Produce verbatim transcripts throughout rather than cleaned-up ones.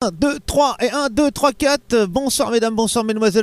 un, deux, trois et un, deux, trois, quatre. Bonsoir mesdames, bonsoir mesdemoiselles,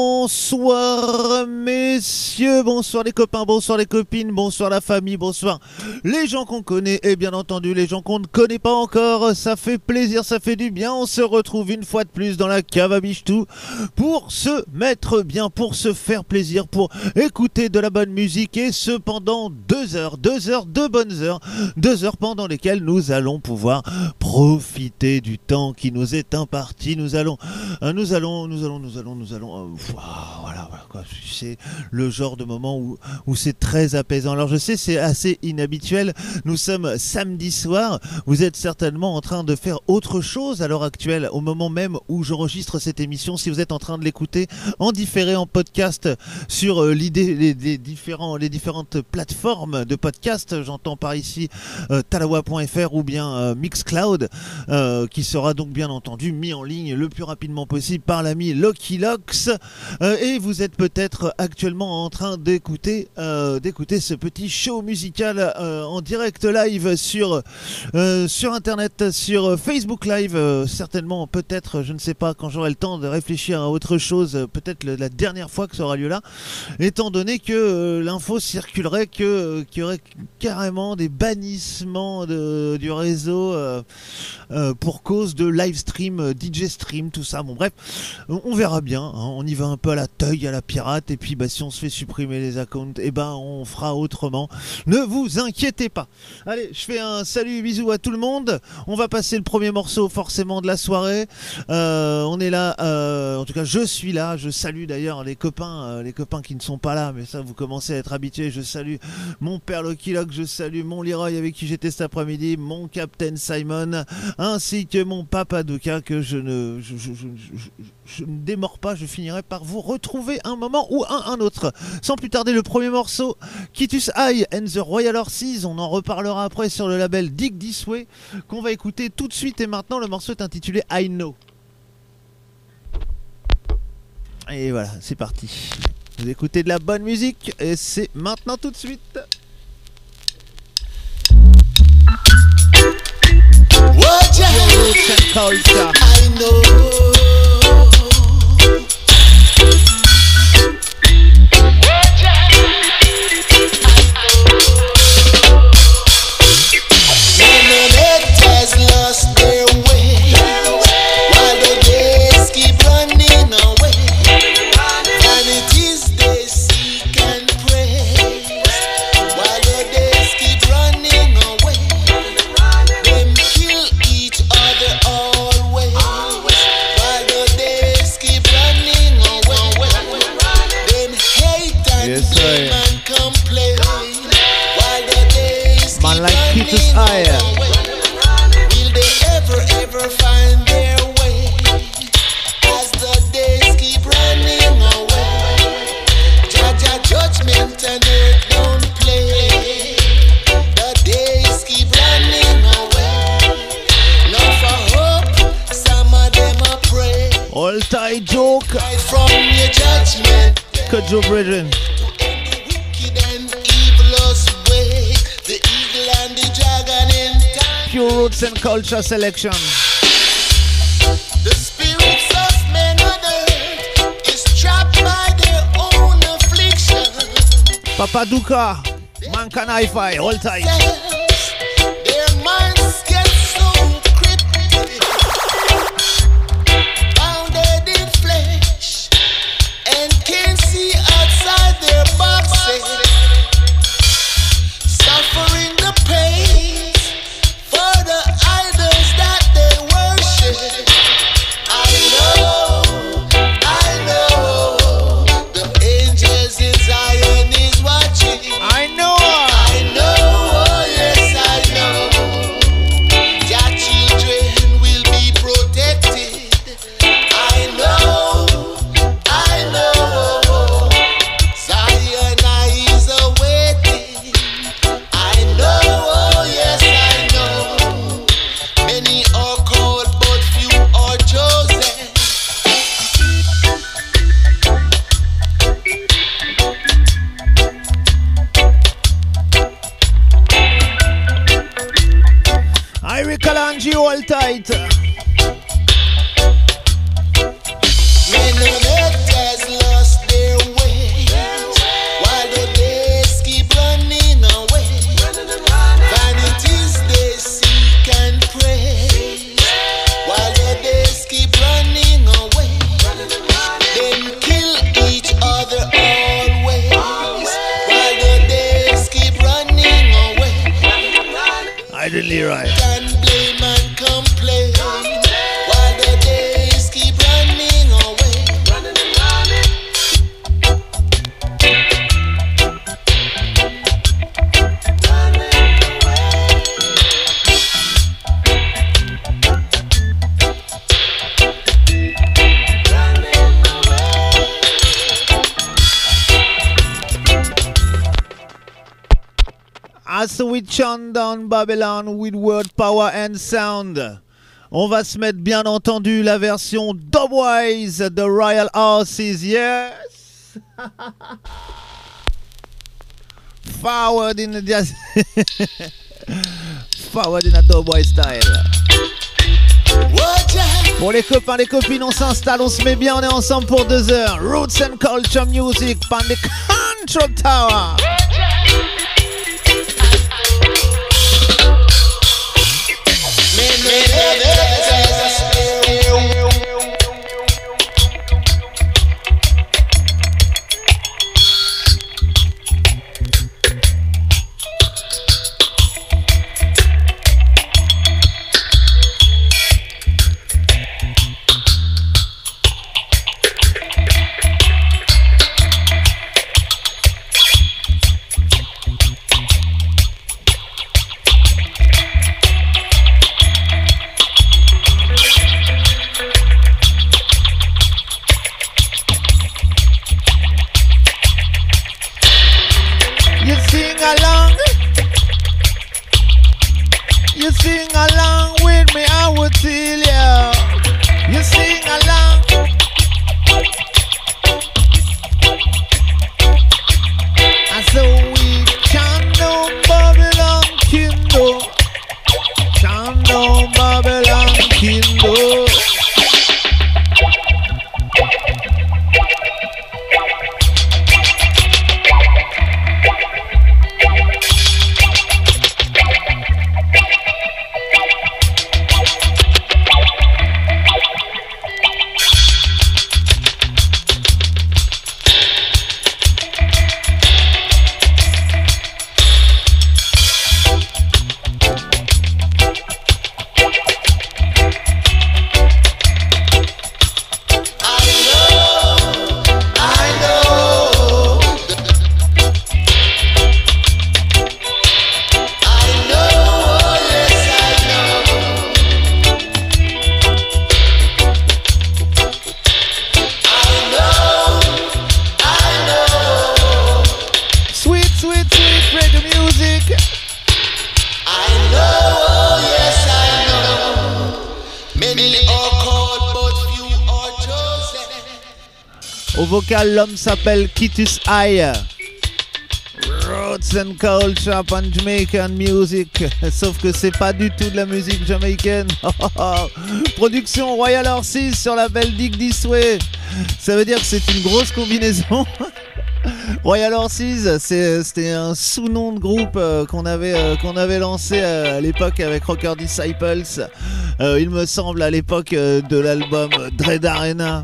bonsoir messieurs, bonsoir les copains, bonsoir les copines, bonsoir la famille, bonsoir les gens qu'on connaît et bien entendu les gens qu'on ne connaît pas encore. Ça fait plaisir, ça fait du bien. On se retrouve une fois de plus dans la cave à Bichetou pour se mettre bien, pour se faire plaisir, pour écouter de la bonne musique, et ce pendant deux heures, deux heures de bonnes heures, deux heures pendant lesquelles nous allons pouvoir profiter du temps qui nous est imparti. Nous allons, euh, nous allons, nous allons, nous allons, nous allons, euh, voilà, voilà quoi. C'est le genre de moment où, où c'est très apaisant. Alors je sais, c'est assez inhabituel. Nous sommes samedi soir. Vous êtes certainement en train de faire autre chose à l'heure actuelle, au moment même où j'enregistre cette émission. Si vous êtes en train de l'écouter en différé, en podcast sur euh, l'idée, les, les différents, les différentes plateformes de podcast, j'entends par ici euh, talawa point f r ou bien euh, Mixcloud, euh, qui sera donc bien entendu mis en ligne le plus rapidement possible par l'ami Lucky Locks. Euh, et vous êtes peut-être actuellement en train d'écouter euh, d'écouter ce petit show musical euh, en direct live sur euh, sur internet, sur Facebook Live, euh, certainement, peut-être, je ne sais pas, quand j'aurai le temps de réfléchir à autre chose, euh, peut-être le, la dernière fois que ça aura lieu là, étant donné que euh, l'info circulerait que euh, qu'il y aurait carrément des bannissements de, du réseau euh, euh, pour cause de live stream, D J stream, tout ça. Bon bref, on, on verra bien, hein, on y va un peu à la teuille, à la pirate, et puis bah, si on se fait supprimer les accounts, et ben on fera autrement. Ne vous inquiétez pas. Allez, je fais un salut, bisous à tout le monde. On va passer le premier morceau forcément de la soirée. Euh, on est là, euh, en tout cas je suis là. Je salue d'ailleurs les copains, euh, les copains qui ne sont pas là, mais ça vous commencez à être habitués. Je salue mon père Lucky Lock, je salue mon Leroy avec qui j'étais cet après-midi, mon Captain Simon, ainsi que mon Papa Duka, que je ne, je, je, je, je, je ne démords pas. Je finirai par vous retrouver un moment ou un, un autre. Sans plus tarder, le premier morceau, Kitus High and the Royal Horses. On en reparlera après sur le label Dig This Way, qu'on va écouter tout de suite. Et maintenant, le morceau est intitulé I Know. Et voilà, c'est parti. Vous écoutez de la bonne musique et c'est maintenant tout de suite. I know. Lost their way while the days keep running away. Vanities they seek and praise while the days keep running away. Them kill each other always while the days keep running away. Them hate and yes, blame and complain while the days keep Man like running Kitus away. Ever, ever find their way as the days keep running away. Jaja judgment and earth don't play. The days keep running away. Not for hope, some of them are pray. All tight joke. From your judgment, Cut Joe Brethren. to end the wicked and evilous way. The eagle and the dragon in time. Pure roots and culture selection. The spirits of men on earth is trapped by their own affliction. Papa Duka, man can hi-fi, all tight. Their minds get so cryptic, bounded in flesh, and can't see outside their boxes, suffering the pain for the idols that they worship. I know, I know, the angels in Zion is watching. I know. I know, oh yes I know, their children will be protected. I know, I know, Zion is awaiting. I know, oh yes I know, many are called but few are chosen. I Kalanji, all tight. Leroy. Can blame and complain while the days keep running away. Running and running. Running away. Running away. As we chant down Babylon with word, power and sound. On va se mettre bien entendu la version Dubwise de Royal Horses, yes. Forward in the jazz. Forward in a Dubwise style. Pour les copains, les copines, on s'installe, on se met bien, on est ensemble pour deux heures. Roots and Culture Music, pan the Control Tower. Au vocal, l'homme s'appelle Kitus Eye. Roots and Culture pan Jamaican Music. Sauf que c'est pas du tout de la musique jamaïcaine. Production Royal Horses sur la belle Dig This Way. Ça veut dire que c'est une grosse combinaison. Royal Horses, c'était un sous-nom de groupe euh, qu'on avait, euh, qu'on avait lancé euh, à l'époque avec Rocker Disciples. Euh, il me semble à l'époque euh, de l'album Dread Arena.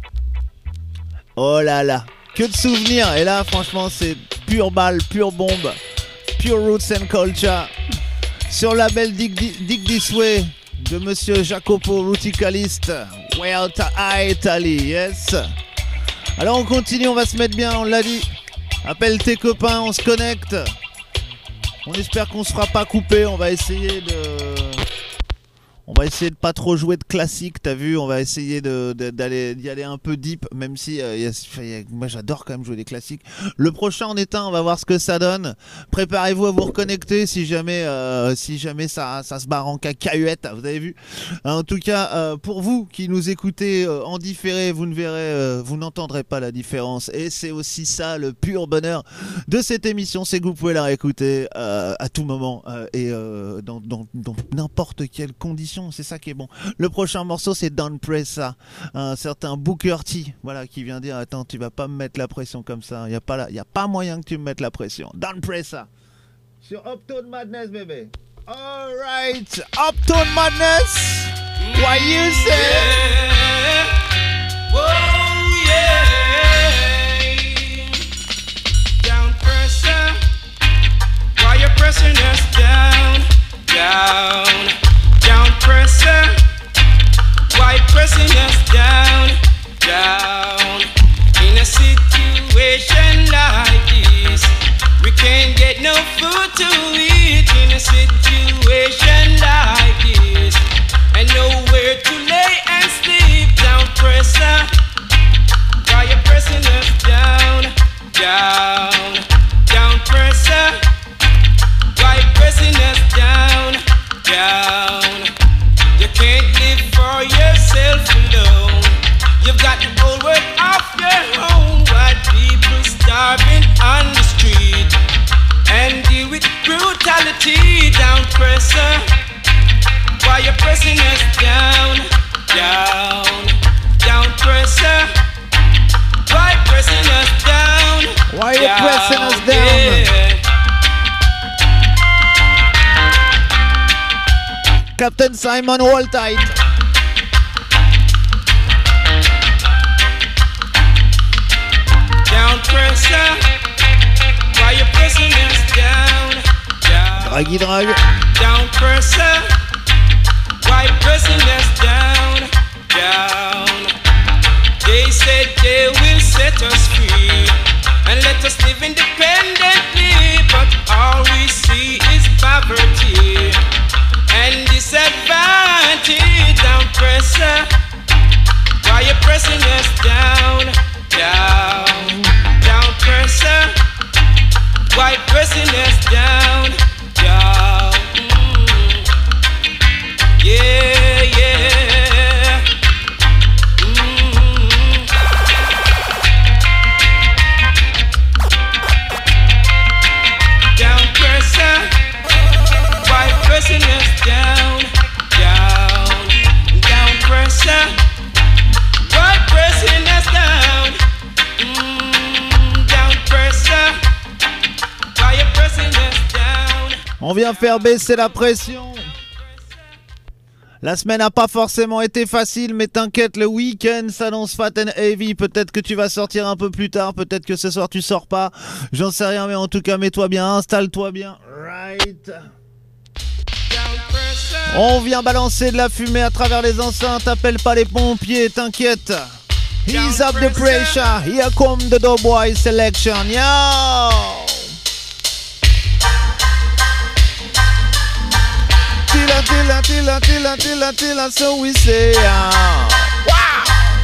Oh là là, que de souvenirs. Et là franchement c'est pure balle, pure bombe, pure Roots and Culture. Sur le label Dig, Dig This Way de Monsieur Jacopo Ruticaliste. Welta Italy, yes. Alors on continue, on va se mettre bien, on l'a dit. Appelle tes copains, on se connecte. On espère qu'on se fera pas couper, on va essayer de... On va essayer de pas trop jouer de classique, t'as vu, on va essayer de, de, d'aller, d'y aller un peu deep, même si euh, y a, y a, moi j'adore quand même jouer des classiques. Le prochain en est un, on va voir ce que ça donne. Préparez-vous à vous reconnecter si jamais, euh, si jamais ça, ça se barre en cacahuète, vous avez vu. En tout cas, euh, pour vous qui nous écoutez euh, en différé, vous ne verrez, euh, vous n'entendrez pas la différence. Et c'est aussi ça le pur bonheur de cette émission, c'est que vous pouvez la réécouter euh, à tout moment euh, et euh, dans, dans, dans n'importe quelle condition. C'est ça qui est bon. Le prochain morceau c'est Don't Press ça, un certain Booker T, voilà, qui vient dire attends, tu vas pas me mettre la pression comme ça, il y a pas là, il y a pas moyen que tu me mettes la pression. Don't Press ça sur Uptown Madness, bébé. All right, Uptown Madness. What you say? Yeah. Oh yeah. Down pressure. Why you pressing us down? Down. down, down pressure. Why pressing us down, down? In a situation like this, we can't get no food to eat. In a situation like this, and nowhere to lay and sleep. Down pressure. Why you pressing us down, down, down pressure? Why you pressing us down, down? You can't live for yourself alone. You've got the whole world off your home. While people starving on the street and deal with brutality. Down pressure. Why you pressing us down, down, down pressure? Why pressing us down? Why you down, pressing us down? yeah. Captain Simon, hold tight. Down pressure. Why you pressing us down? Down. Draggy drag. Down pressure. Why pressing us down? Down. They said they will set us free and let us live independently, but all we see is poverty and disadvantage. Down pressure. Why you pressing us down? Down. Down pressure. Why pressing us down? Down. Mm. Yeah, yeah. Mm. Down pressure. Why pressing us down? Down. Down pressure. Why pressing us down? Mm. Down pressure. Why you pressing us down? On vient faire baisser la pression. La semaine n'a pas forcément été facile, mais t'inquiète, le week-end s'annonce fat and heavy. Peut-être que tu vas sortir un peu plus tard, peut-être que ce soir tu sors pas. J'en sais rien, mais en tout cas, mets-toi bien, installe-toi bien. Right. On vient balancer de la fumée à travers les enceintes. Appelle pas les pompiers, t'inquiète. Ease up the pressure. Here come the Doughboy selection. Yo! Tilla, tilla, tilla, tilla, tilla, tilla, so we say, ah. Wow!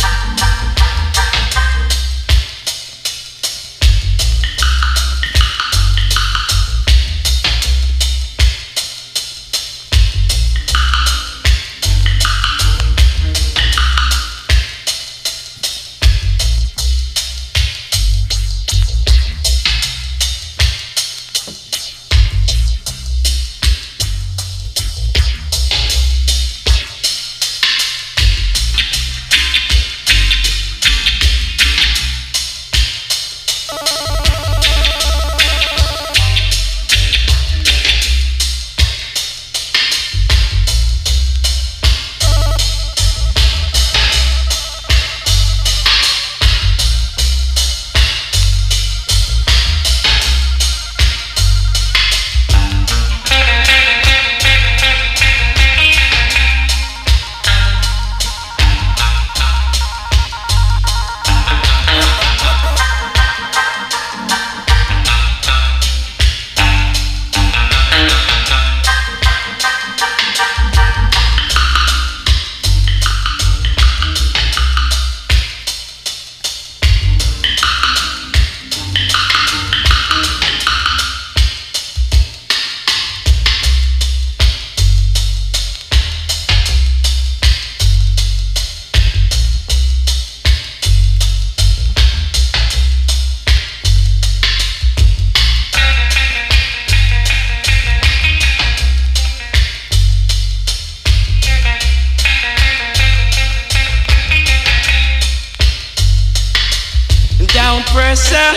pressure.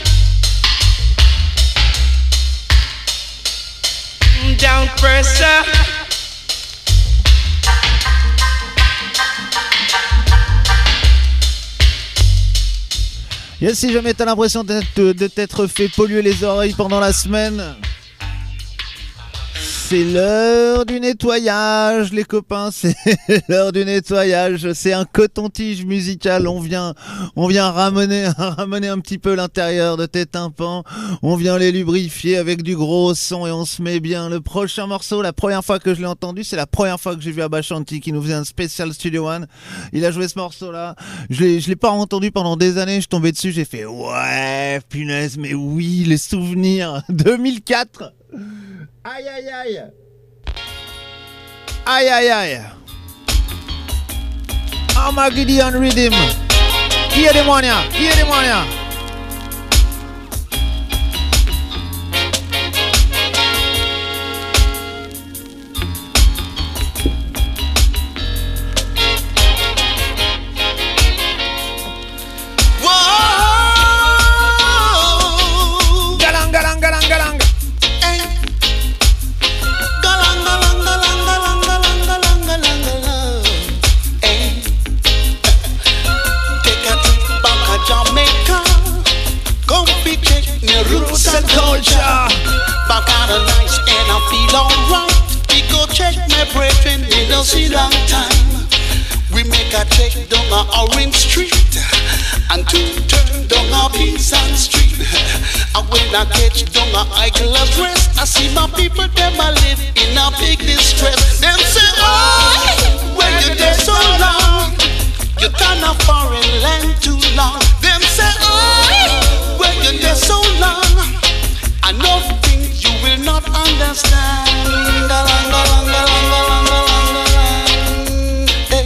Down pressure. Yes, si jamais t'as l'impression de, de t'être fait polluer les oreilles pendant la semaine, C'est l'heure du nettoyage, les copains, c'est l'heure du nettoyage. C'est un coton-tige musical. On vient, on vient ramener, ramener un petit peu l'intérieur de tes tympans. On vient les lubrifier avec du gros son et on se met bien. Le prochain morceau, la première fois que je l'ai entendu, c'est la première fois que j'ai vu Abashanti qui nous faisait un spécial Studio One. Il a joué ce morceau-là. Je l'ai, je l'ai pas entendu pendant des années. Je suis tombé dessus, j'ai fait ouais, punaise, mais oui, les souvenirs. deux mille quatre. Aïe aïe aïe. Aïe aïe aïe. Armageddon Rhythm. Hear the money, hear the money. Roots and culture. Back out of nice and I feel alright. We go check my brethren, we don't see long time. We make a check down on Orange Street and two turn down on Pinson Street. And when I catch down on Eagle's Rest, I see my people them a live in a big distress. Them say, oh, when you there so long, you turn a foreign land too long. Them say, oh, when you there so long, I know things you will not understand. Galang, galang, galang, galang, galang, hey.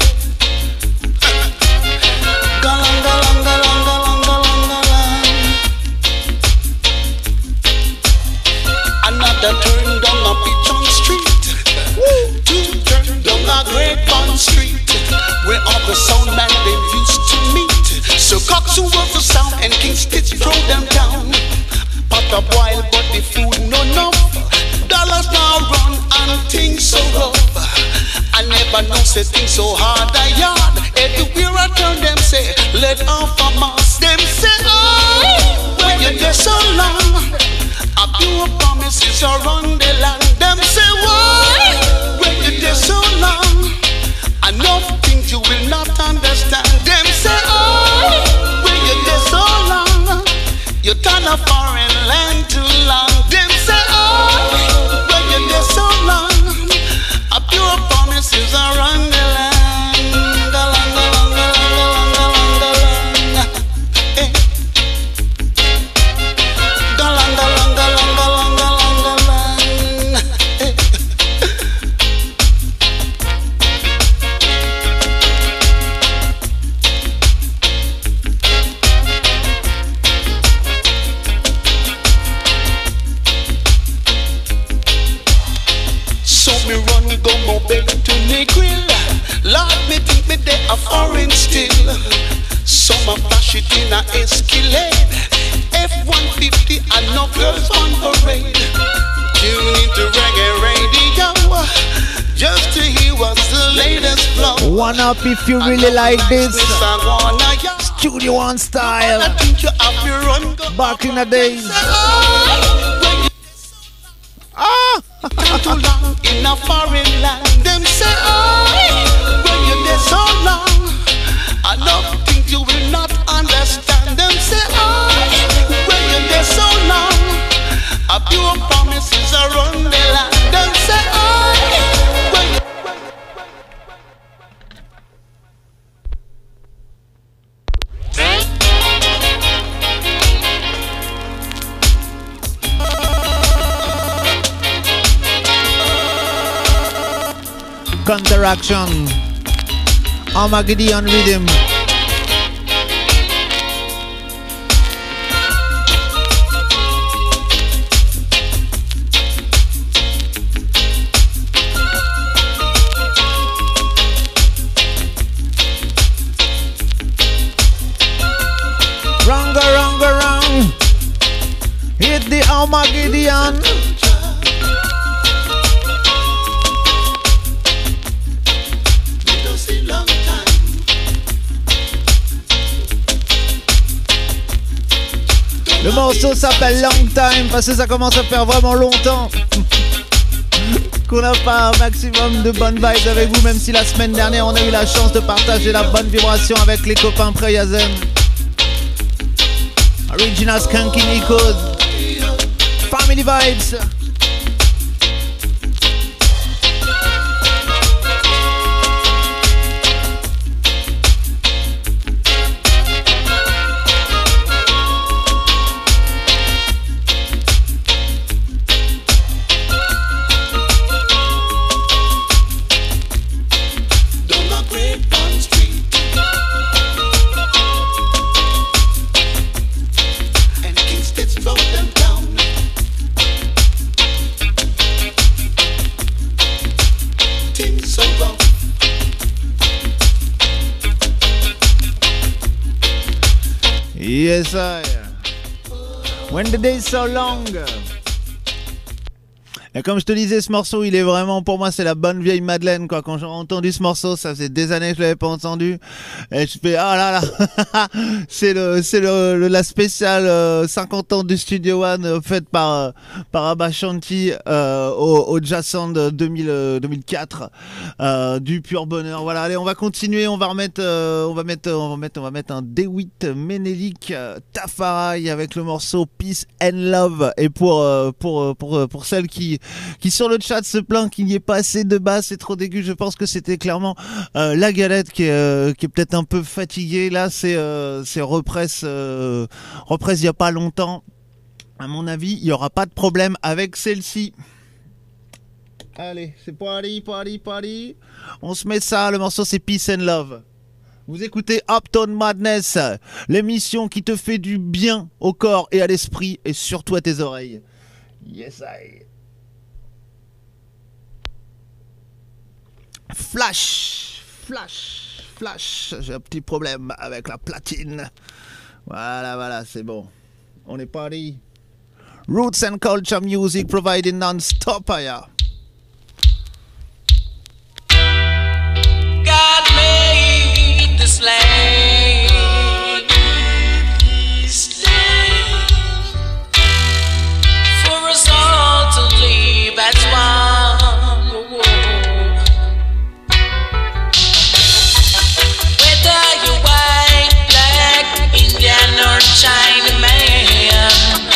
Galang, galang, galang, galang, galang, galang. Another turn down a Pigeon Street. Two turn down a Great Bond Street, where all the sound man they used to meet. So Cox who was the sound and King Stitch throw them down. Pot up wild but the food no enough. Dollars now run and things so rough. I never know say things so hard a yard. Everywhere I turn them say let off a mask. Them say oh, when you're there so long, a pure promises are on the land. Them say why, when you're there so long, enough things you will not understand. Them say oh, when you're there so long, you turn a foreign land too long. Them say oh, when you're there so long, a pure promises are on the land. Galang, galang, galang, galang, galang, eh. Galang, galang, galang, galang, galang, galang, eh. So me run, me go more big to me grill. Lord, me think me they a foreign still. So me flash it in a Escalade, F one fifty and no girls on parade. Tune into reggae radio, just to hear what's the latest flow. One up if you really like this Studio One style. Back in the days. Ah! Too long in a foreign land. Them say, oh, when you're there so long, I love things you will not understand. Them say, oh, when you're there so long, a pure promises are on the land. Them say, oh, when you Counteraction. Armageddon Rhythm. Ranga, ranga, rang. Hit the Armageddon. Le morceau s'appelle Long Time parce que ça commence à faire vraiment longtemps. qu'on n'a pas un maximum de bonnes vibes avec vous, même si la semaine dernière on a eu la chance de partager la bonne vibration avec les copains Preyazen. Original Skanky Nikos, Family Vibes. Yes, I. When the day is so long. Et comme je te disais, ce morceau, il est vraiment, pour moi, c'est la bonne vieille Madeleine, quoi. Quand j'ai entendu ce morceau, ça faisait des années que je l'avais pas entendu. Et je fais, ah là là, c'est le, c'est le, le, la spéciale euh, cinquante ans du Studio One, euh, faite par, euh, par Abba Shanti, euh, au, au Jazz Sound deux mille, euh, deux mille quatre, euh, du pur bonheur. Voilà, allez, on va continuer, on va remettre, euh, on va mettre, on va mettre, on va mettre un DeWitt Menelik euh, Tafari avec le morceau Peace and Love. Et pour, euh, pour, pour, pour, pour celles qui, qui sur le chat se plaint qu'il n'y ait pas assez de basse, c'est trop dégueu. Je pense que c'était clairement euh, la galette qui est, euh, qui est peut-être un peu fatiguée. Là, c'est euh, c'est represse, euh, represse il n'y a pas longtemps. À mon avis, il n'y aura pas de problème avec celle-ci. Allez, c'est parti, parti, parti. On se met ça. Le morceau, c'est Peace and Love. Vous écoutez Uptown Madness, l'émission qui te fait du bien au corps et à l'esprit et surtout à tes oreilles. Yes, I. Flash, flash, flash. J'ai un petit problème avec la platine. Voilà, voilà, c'est bon. On est parti. Roots and culture music provided non-stop, yeah. God made this land, this land for us all to live as one. Chinaman,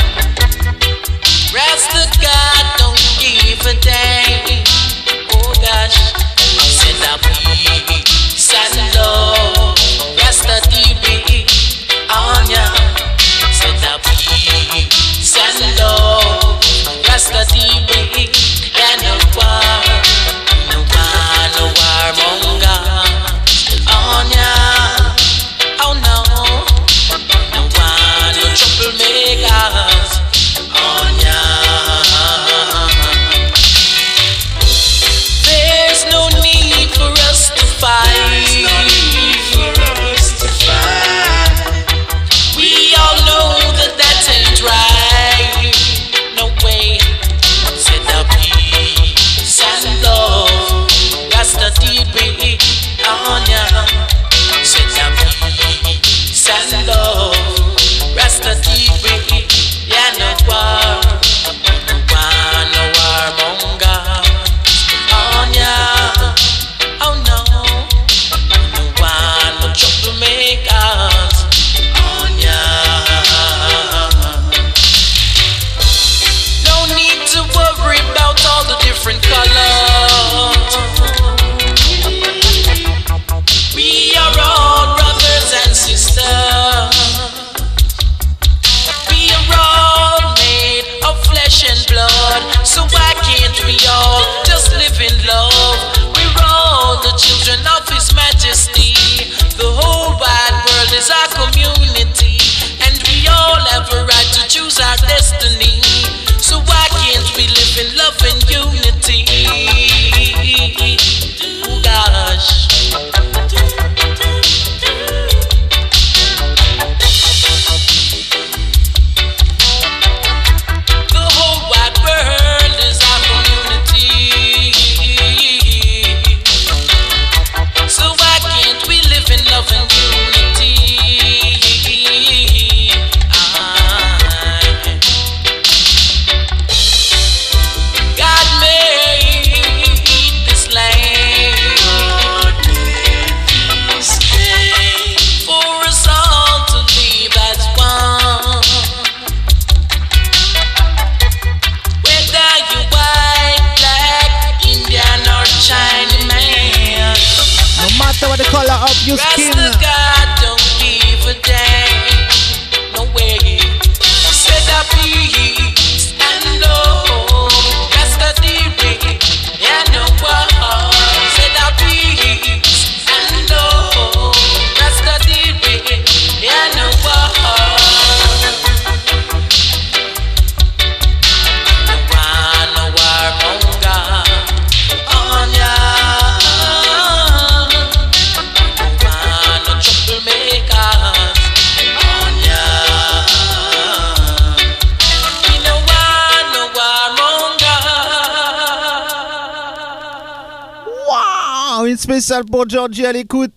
Rasta God don't give a damn. Oh gosh, said I peace and love, Rasta D B on ya. Said I peace and love, Rasta D B. And no war, no war, no warmonger on ya. Oh no. Troublemakers on ya. There's no need for us to fight. We all know that that ain't right. No way. Said the peace and love, that's the D B on ya. Said the peace and love, Rasta T V, yeah, no war, no war, no warmonger on ya. Oh no, no war, no troublemakers on ya. No need to worry about all the different colors. We are all brothers and sisters. And blood, so why can't we all just live in love? We're all the children of His Majesty. The whole wide world is our community, and we all have a right to choose our destiny. So why can't we live in love and unity? Oh gosh. your skin. Rasta God don't give a damn. No way. Said that peace and love. Rasta did yeah, no war. Said that peace and love. Rasta did yeah, no war. No war, no war, monga. On ya. No war, no troublemakers. On ya. No war, no war, monga. Waouh, une spéciale pour Georgie à l'écoute.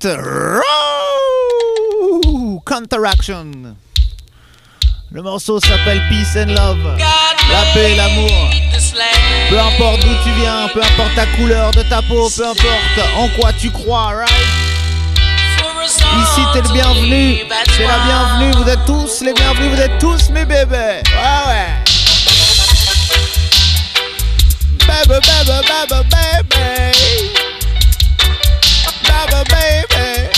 Row! Counteraction. Le morceau s'appelle Peace and Love. La paix et l'amour. Peu importe d'où tu viens, peu importe ta couleur de ta peau, peu importe en quoi tu crois, right? Ici t'es le bienvenu, c'est la bienvenue, vous êtes tous les bienvenus, vous êtes tous mes bébés. Ouais ouais. Baby, baby, baby, baby. Baby, baby.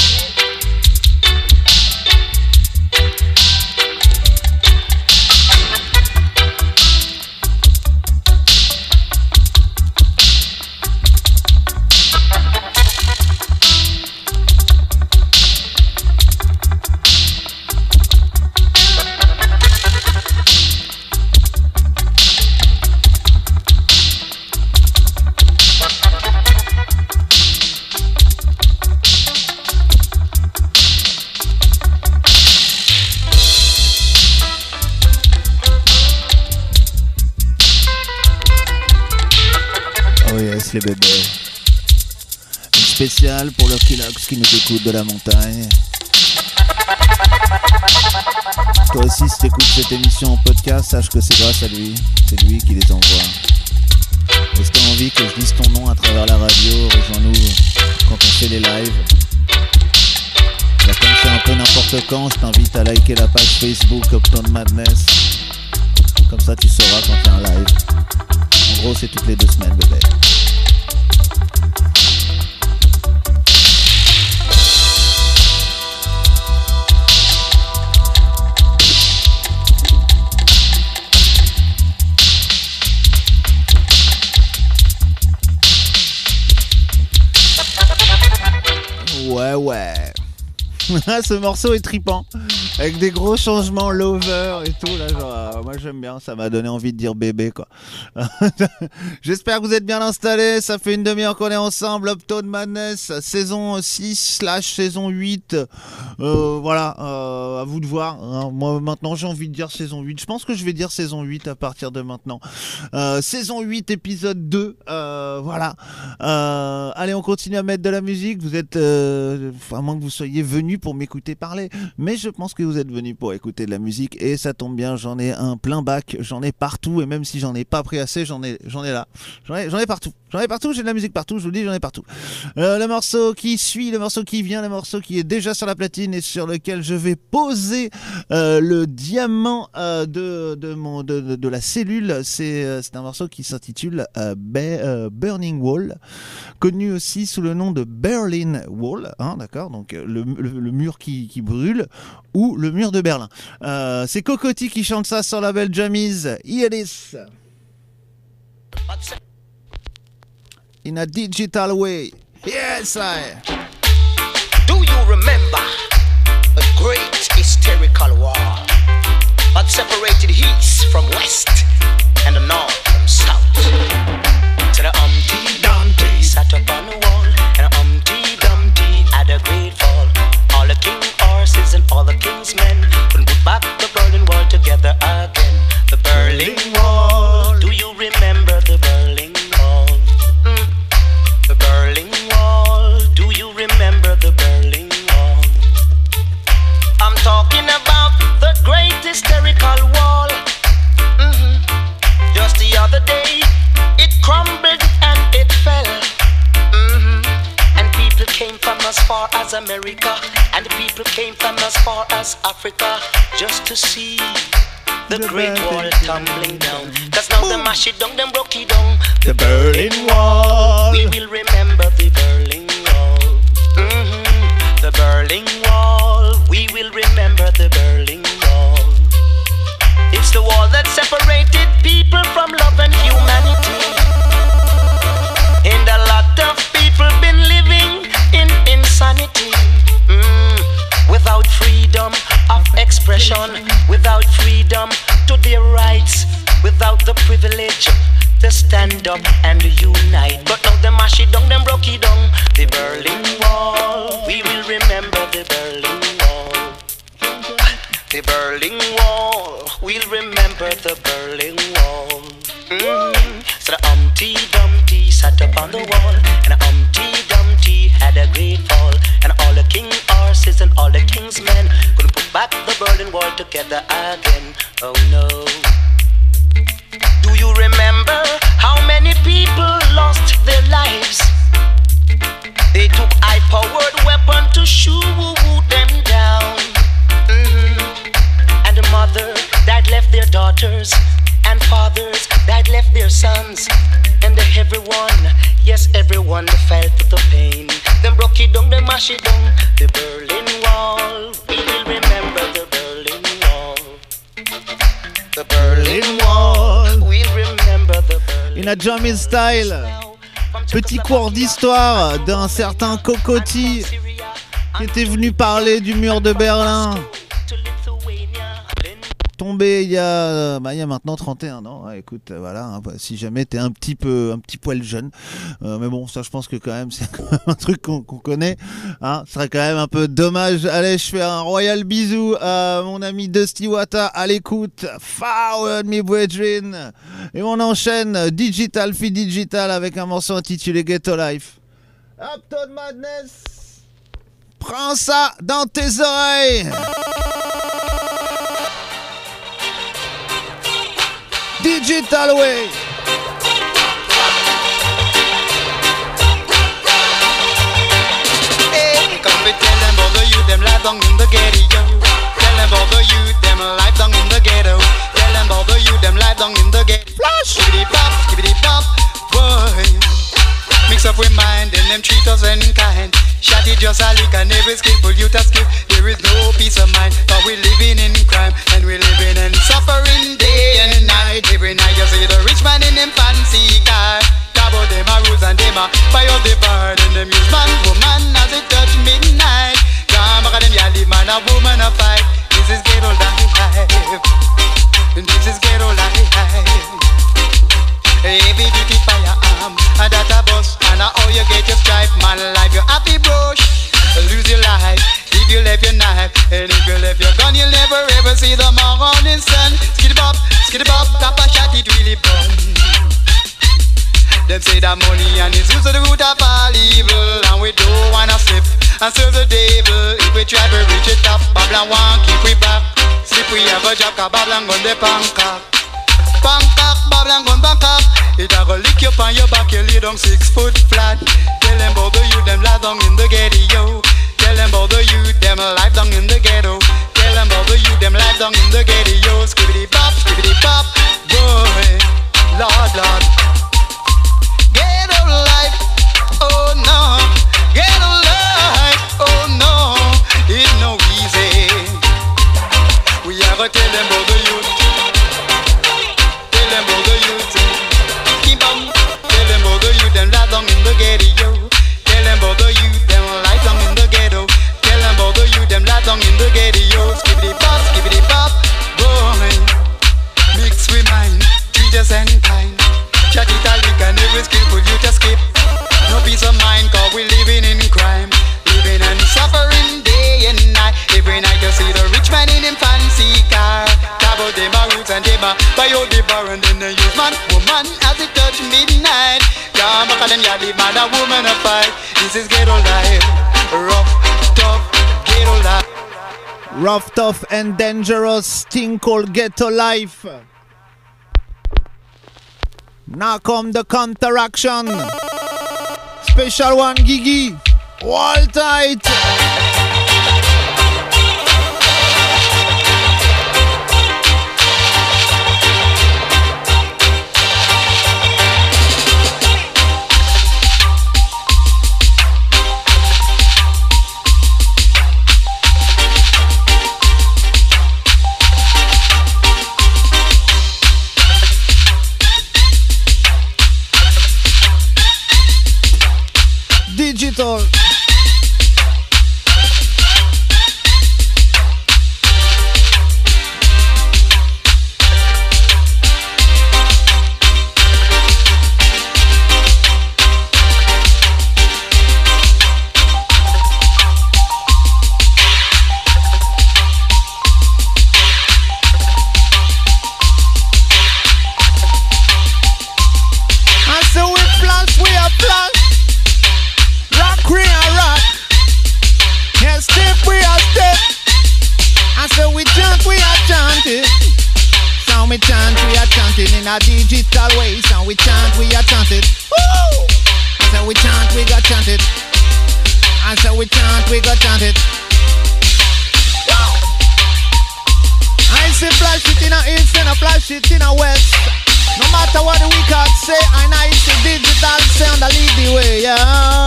Les bébés. Une spéciale pour Lucky Lux qui nous écoute de la montagne. Toi aussi, si t'écoutes cette émission en podcast, sache que c'est grâce à lui. C'est lui qui les envoie. Et si t'as envie que je dise ton nom à travers la radio, rejoins-nous quand on fait les lives. Là, comme c'est un peu n'importe quand, je t'invite à liker la page Facebook Uptown Madness. Comme ça, tu sauras quand il y a un live. En gros, c'est toutes les deux semaines, bébé. Ouais, ouais. Ce morceau est trippant. Avec des gros changements lover et tout. Là, genre, euh, moi j'aime bien. Ça m'a donné envie de dire bébé, quoi. J'espère que vous êtes bien installés. Ça fait une demi-heure qu'on est ensemble. Uptown Madness, saison six slash saison huit. Euh, voilà, euh, à vous de voir. Hein. Moi, maintenant, j'ai envie de dire saison huit. Je pense que je vais dire saison huit à partir de maintenant. Euh, saison huit, épisode deux. Euh, voilà. Euh, allez, on continue à mettre de la musique. Vous êtes, euh, à moins que vous soyez venus pour m'écouter parler. Mais je pense que vous êtes venus pour écouter de la musique. Et ça tombe bien, j'en ai un plein bac. J'en ai partout. Et même si j'en ai pas pris assez, j'en ai, j'en ai là. J'en ai, j'en ai partout. J'en ai partout. J'ai de la musique partout. Je vous le dis, j'en ai partout. Euh, le morceau qui suit, le morceau qui vient, le morceau qui est déjà sur la platine et sur lequel je vais poser euh, le diamant euh, de, de, mon, de, de, de la cellule. C'est, euh, c'est un morceau qui s'intitule euh, Be- euh, Burning Wall, connu aussi sous le nom de Berlin Wall, hein, d'accord, donc le, le, le mur qui, qui brûle ou le mur de Berlin. Euh, c'est Cocotti qui chante ça sur le label Jammies. Here it is. In a digital way. Yes, I. Do you remember a great hysterical war that separated east from west and the north from south? To the Humpty Dumpty sat up on the wall, and Humpty Dumpty had a great fall. All the king horses and all the king's men couldn't put back the Berlin Wall together again. The Berlin Wall. Do you remember the Berlin Wall? Mm. The Berlin Wall. Do you remember the Berlin Wall? I'm talking about the great hysterical wall. Mm-hmm. Just the other day, it crumbled and it fell. Mm-hmm. And people came from as far as America, and the people came from as far as Africa, just to see the, the great wall tumbling down. Cause now them mash it down, them broke it down. The Berlin Wall. We will remember the Berlin Wall. Mm-hmm. The The Berlin Wall, we will remember the Berlin Wall. It's the wall that separated people from love and humanity. And a lot of people been living in insanity. Mm. Without freedom of expression, without freedom to their rights, without the privilege to stand up and unite. But now them mash it down, them broke it down. The Berlin Wall, we will remember the Berlin Wall. The Berlin Wall, we'll remember the Berlin Wall. Mm. So the Humpty Dumpty sat up on the wall, and Humpty Dumpty had a great fall, and all the king horses and all the king's men couldn't put back the Berlin Wall together again. Oh no. Do you remember how many people lost their lives? They took high-powered weapon to shoot them down. Mm-hmm. And the mother that left their daughters, and fathers that left their sons, and the everyone, yes everyone felt the pain. Them broke it down, them mash it down. The Berlin Wall, we will remember the Berlin Wall. The Berlin Wall, we'll remember the Berlin. In a jamming style. Petit cours d'histoire d'un certain Cocotti qui était venu parler du mur de Berlin. Tombé il y a, bah, il y a maintenant trente et un ans. Ouais, écoute, voilà, hein, bah, si jamais t'es un petit peu, un petit poil jeune, euh, mais bon, ça, je pense que quand même, c'est un truc qu'on, qu'on connaît. Hein, ce serait quand même un peu dommage. Allez, je fais un royal bisou à mon ami Dusty Wata à l'écoute. Forward me brethren. Et on enchaîne Digital Fi Digital avec un morceau intitulé Ghetto Life. Uptown Madness. Prends ça dans tes oreilles. Digital way. Hey, come we tell them about the youth, them life down in the ghetto. Tell them about the youth, them life down in the ghetto. Tell them about the youth, them life down in the ghetto. Flash, skibbity bop, skibbity bop, boy. Mix up with mind and them treat us unkind. Shot it just a lick and every skillful youth a skip. There is no peace of mind, but we living in crime and we living in suffering day and night. Every night you see the rich man in them fancy car. Cabo them a rules and them a buy out the bar. And them use man, woman as it touch midnight. Come back at them yali man, a woman a fight. This is ghetto life. This is ghetto life. Heavy duty firearm, and that a bus, and how you get your stripe, man life, you happy brush, lose your life, if you left your knife, and if you left your gun, you'll never ever see the morning sun. Skitty bop, skitty bop, tap a shot, it really burn. Them say that money and it's used to the root of all evil, and we don't wanna slip and serve the devil. If we try to reach the top, Babylon won't keep we back. Slip we have a job, cause Babylon gun the Bangkok. Bangkok, Babylon gun Bangkok. It a go lick you on your back, you lay down six foot flat. Tell them about the youth, them lie down in the ghetto. Tell them about the youth, them life down in the ghetto. Tell them about the youth, them life down in the ghetto. Skibbity bop, skibbity bop, boy, Lord, Lord. Ghetto life, oh no. Ghetto life, oh no. It's no easy. We ever tell them about the youth. Tell them about the youth. Keep on. Tell them about the youth, them lie down in the ghetto. Tell them about the youth, them lie down in the ghetto. Tell them about the youth, them lie down in the ghetto. Skibbity bop, skibbity bop, boy. Mix with mine, treat us and kind. Chat Italic and every skillful you just skip. No peace of mind, cause we living in crime. Living and suffering day and night. Every night you see the rich man in him fancy car. Cabo them a roots and them a buy out the bar. And then they use man, woman as it touch midnight. Come back and them ya leave man a woman a fight. This is ghetto life. Rough, tough, ghetto life. Rough, tough and dangerous thing called ghetto life. Now come the counteraction. Special one, Gigi. Wall tight. Seattle. We chant, we are chanting in a digital way. So we chant, we are chanted. Woo! So we chant, we got chanted. And so we chant, we got chanted. Wow! I say flash it in a east and a flash it in a west. No matter what the wicked say, I know it's a digital sound that lead the way, yeah.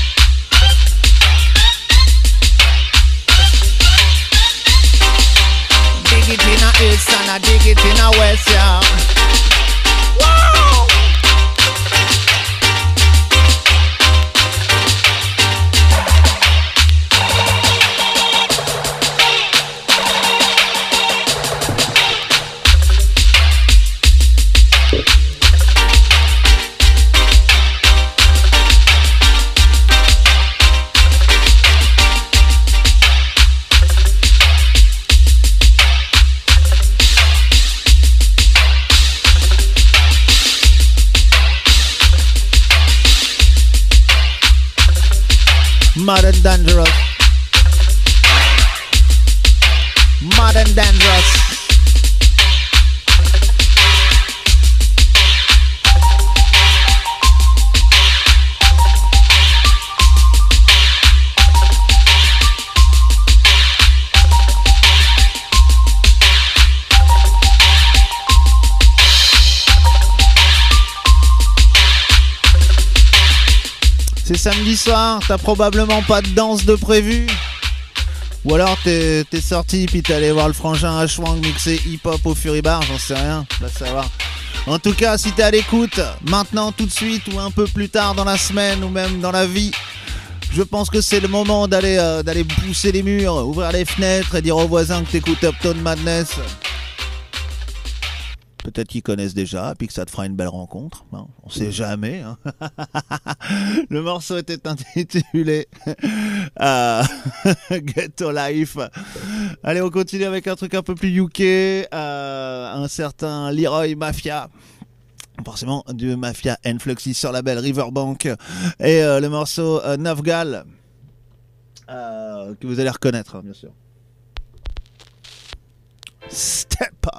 Dig it in a east and I dig it in a west, yeah. Wow! Mad and dangerous. Mad and dangerous. C'est samedi soir, t'as probablement pas de danse de prévu. Ou alors t'es, t'es sorti puis t'es allé voir le frangin H-Wang mixer hip-hop au Fury Bar, j'en sais rien, va savoir. En tout cas, si t'es à l'écoute, maintenant, tout de suite, ou un peu plus tard dans la semaine, ou même dans la vie, je pense que c'est le moment d'aller, euh, d'aller pousser les murs, ouvrir les fenêtres et dire aux voisins que t'écoutes Uptown Madness. Peut-être qu'ils connaissent déjà, puis que ça te fera une belle rencontre. Hein, on sait jamais. Hein. Le morceau était intitulé euh, Ghetto Life. Allez, on continue avec un truc un peu plus U K. Euh, un certain Leroy Mafia. Forcément, du Mafia and Fluxy sur la belle Riverbank. Et euh, le morceau euh, Nafgal, euh, que vous allez reconnaître, hein, bien sûr. Step Up.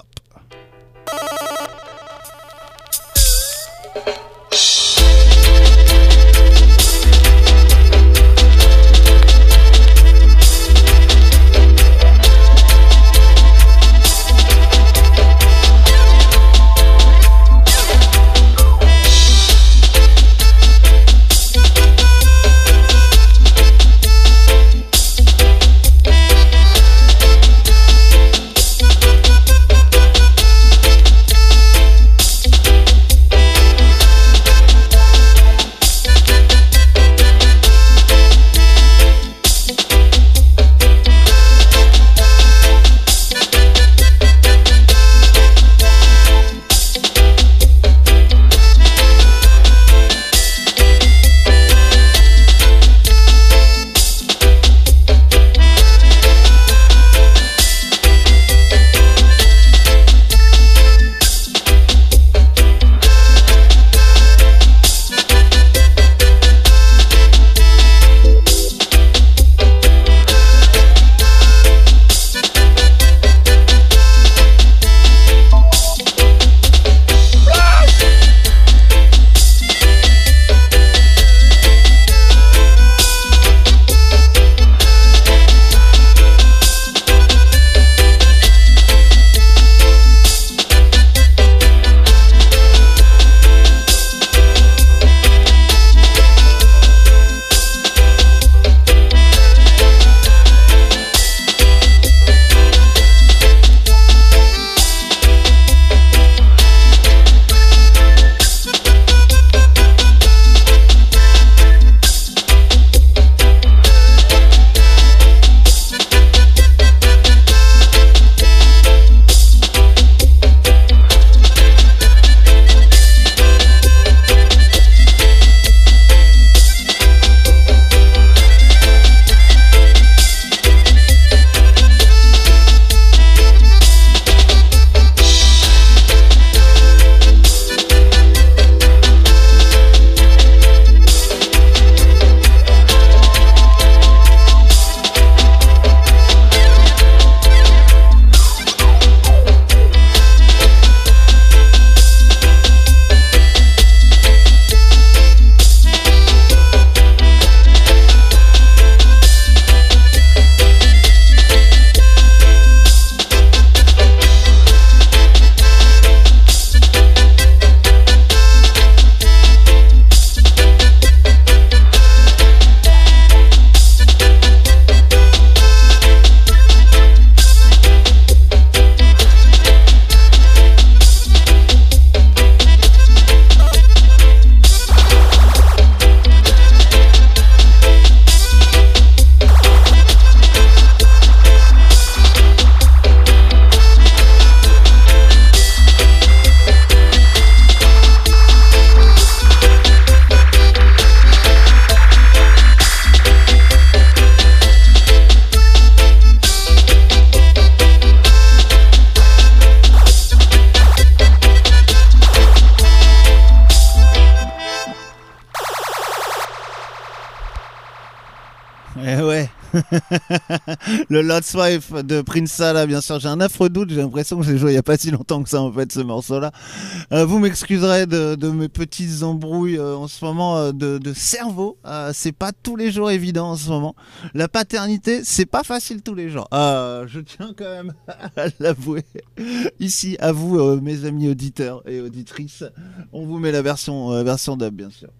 Le Lot's Wife de Prince là, bien sûr. J'ai un affreux doute, j'ai l'impression que j'ai joué il n'y a pas si longtemps que ça en fait ce morceau-là. Euh, vous m'excuserez de, de mes petites embrouilles euh, en ce moment euh, de, de cerveau. Euh, c'est pas tous les jours évident en ce moment. La paternité, c'est pas facile tous les jours. Euh, je tiens quand même à l'avouer. Ici, à vous, euh, mes amis auditeurs et auditrices, on vous met la version, euh, version dub, bien sûr.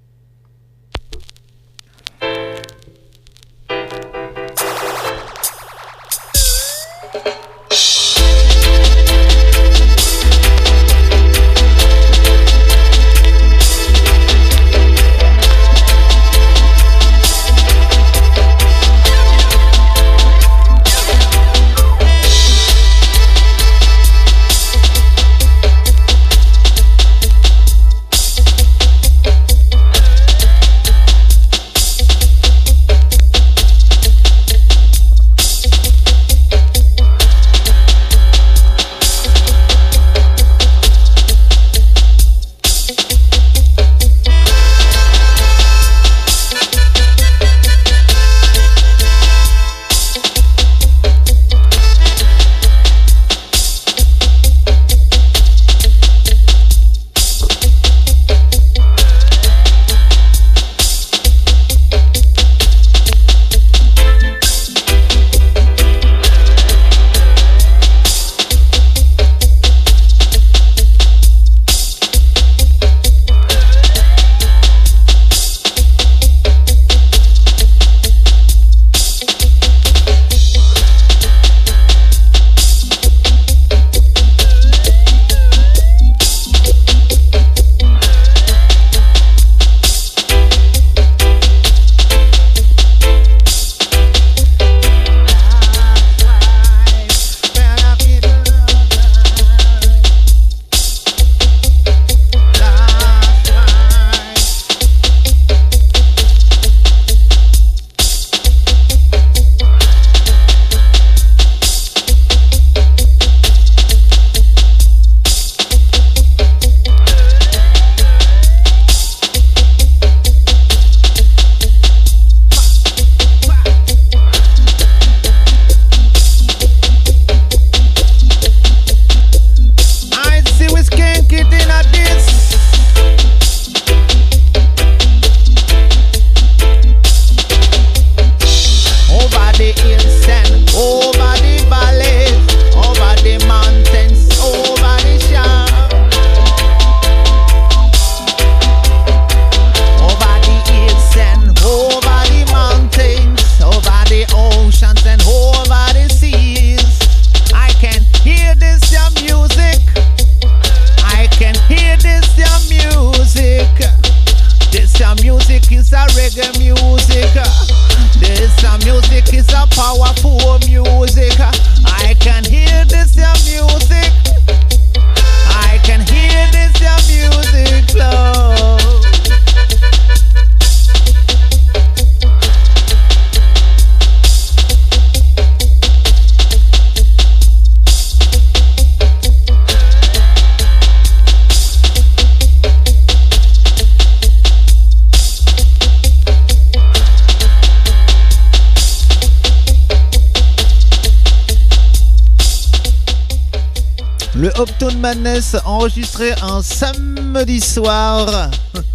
Le Uptown Madness enregistré un samedi soir.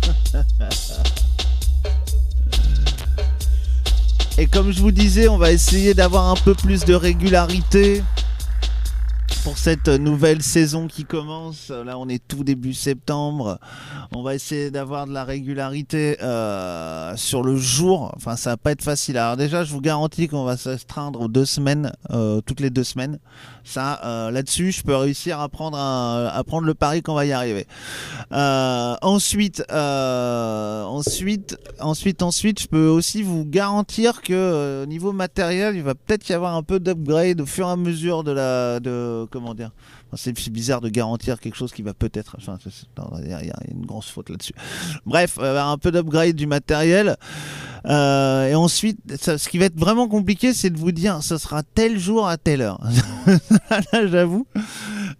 Et comme je vous disais, on va essayer d'avoir un peu plus de régularité pour cette nouvelle saison qui commence. Là, on est tout début septembre. On va essayer d'avoir de la régularité euh, sur le jour. Enfin, ça va pas être facile. Alors déjà, je vous garantis qu'on va s'astreindre aux deux semaines, euh, toutes les deux semaines. Ça, euh, là-dessus, je peux réussir à prendre un, à prendre le pari qu'on va y arriver. Euh, ensuite, euh, ensuite, ensuite, ensuite, je peux aussi vous garantir que euh, niveau matériel, il va peut-être y avoir un peu d'upgrade au fur et à mesure de la, de, comment dire. C'est bizarre de garantir quelque chose qui va peut-être. Enfin, il y, y a une grosse faute là-dessus. Bref, euh, un peu d'upgrade du matériel. Euh, et ensuite, ça, ce qui va être vraiment compliqué, c'est de vous dire, ce sera tel jour à telle heure. Là, j'avoue.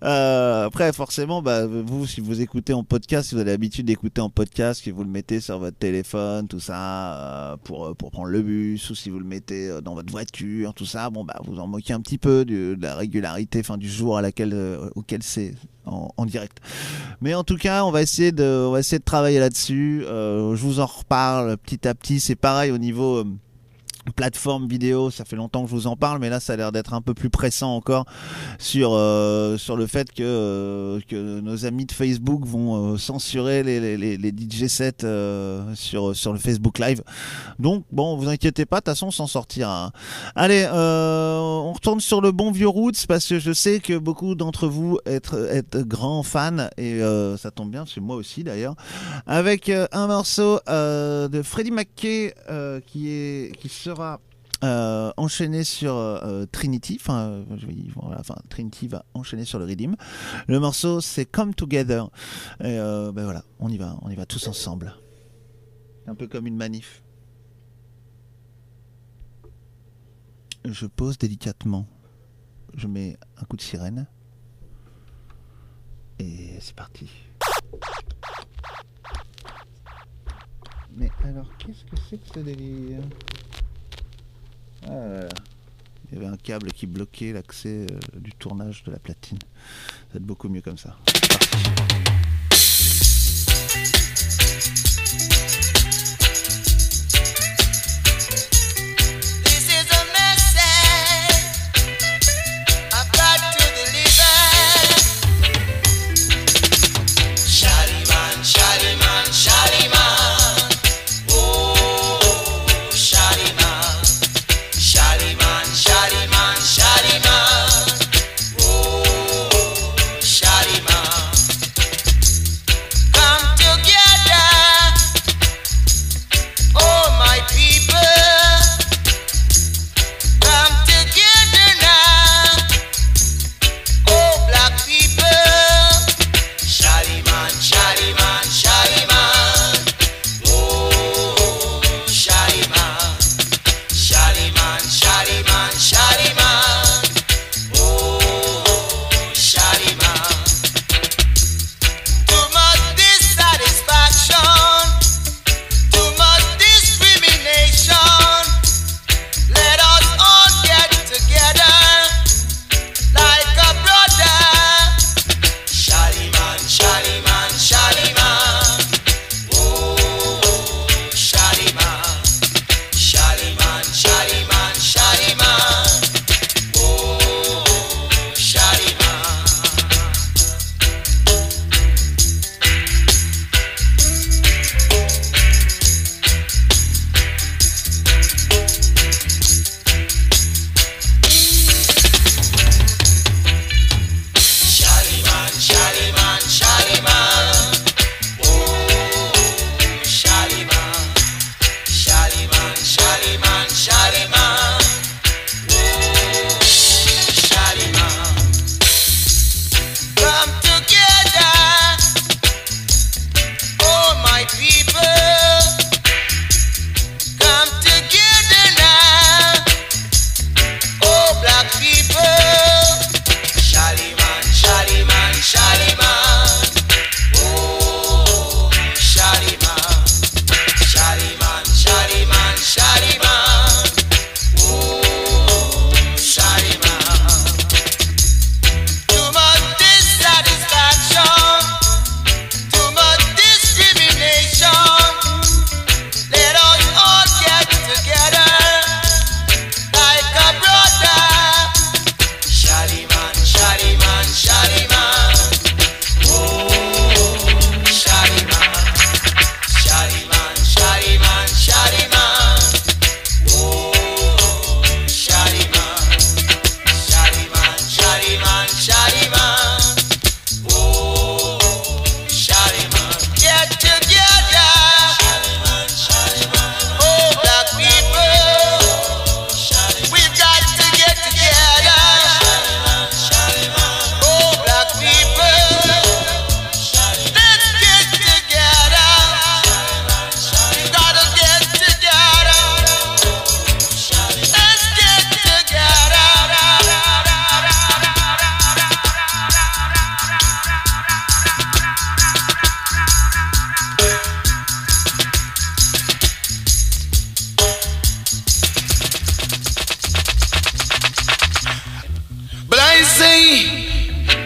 Euh, après, forcément, bah, vous, si vous écoutez en podcast, si vous avez l'habitude d'écouter en podcast, si vous le mettez sur votre téléphone, tout ça, euh, pour, pour prendre le bus, ou si vous le mettez dans votre voiture, tout ça, bon, bah, vous en moquez un petit peu du, de la régularité, enfin, du jour à laquelle, euh, auquel c'est en, en direct. Mais en tout cas, on va essayer de, on va essayer de travailler là-dessus. Euh, je vous en reparle petit à petit. C'est pareil au niveau euh, plateforme vidéo, ça fait longtemps que je vous en parle, mais là ça a l'air d'être un peu plus pressant encore sur euh, sur le fait que euh, que nos amis de Facebook vont euh, censurer les, les, les, les D J sets euh, sur sur le Facebook Live. Donc bon, vous inquiétez pas, de toute façon on s'en sortira. Hein. Allez, euh, on retourne sur le bon vieux Roots parce que je sais que beaucoup d'entre vous êtes êtes grands fans et euh, ça tombe bien, c'est moi aussi d'ailleurs. Avec euh, un morceau euh, de Freddie McKay euh, qui est qui sera Euh, enchaîné sur euh, Trinity, enfin, euh, voilà, enfin Trinity va enchaîner sur le Redeem. Le morceau c'est Come Together. Et euh, ben voilà, on y va, on y va tous ensemble. Un peu comme une manif. Je pose délicatement. Je mets un coup de sirène. Et c'est parti. Mais alors, qu'est-ce que c'est que ce délire ? Ah là là. Il y avait un câble qui bloquait l'accès euh, du tournage de la platine. Ça va être beaucoup mieux comme ça.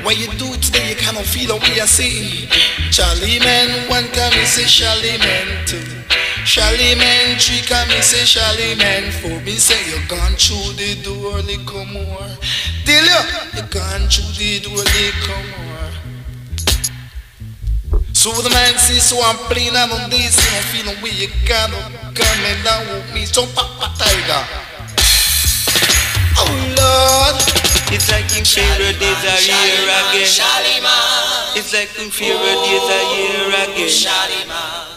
When you do it today, you cannot feel the way I say. Charlie man one, come me say Charlie man two. Charlie man three, come me say Charlie man four. Me say you gone through the door, little more. Tell you, you gone through the door, little more. So the man says, so I'm playing out on this, and I'm feeling way you gotta come and down with me. So Papa Tiger. Oh Lord. It's like in favorite days are here again. Shaliman. It's like in favorite days are here again. Shaliman.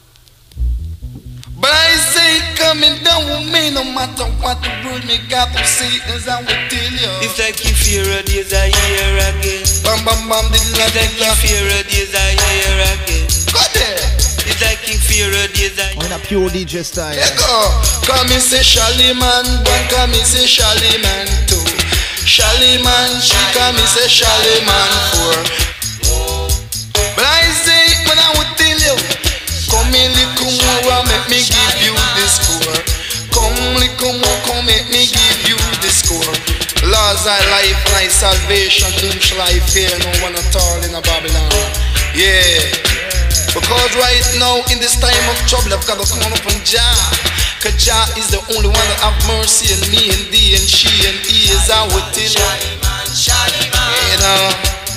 But I say coming down with me, no matter what the world me got to say, as I will tell you. It's like in favorite days are here again. Bam bam bam, the It's like in favorite days are here again. Go there. It's like in favorite days are On a pure D J style. Let go. Come me say Shaliman one, come me say Shaliman two. Shaliman three, come me say Shaliman four. But I say, but I will tell you. Come in, little more, make me give you the score. Come, little more, come make me give you the score. Laws I life, my salvation, whom shall I fear? No one at all in a Babylon. Yeah. Because right now, in this time of trouble, I've got to come up and Jah. Cause Jah is the only one that have mercy on me and thee and she and he is I would tell you. You know.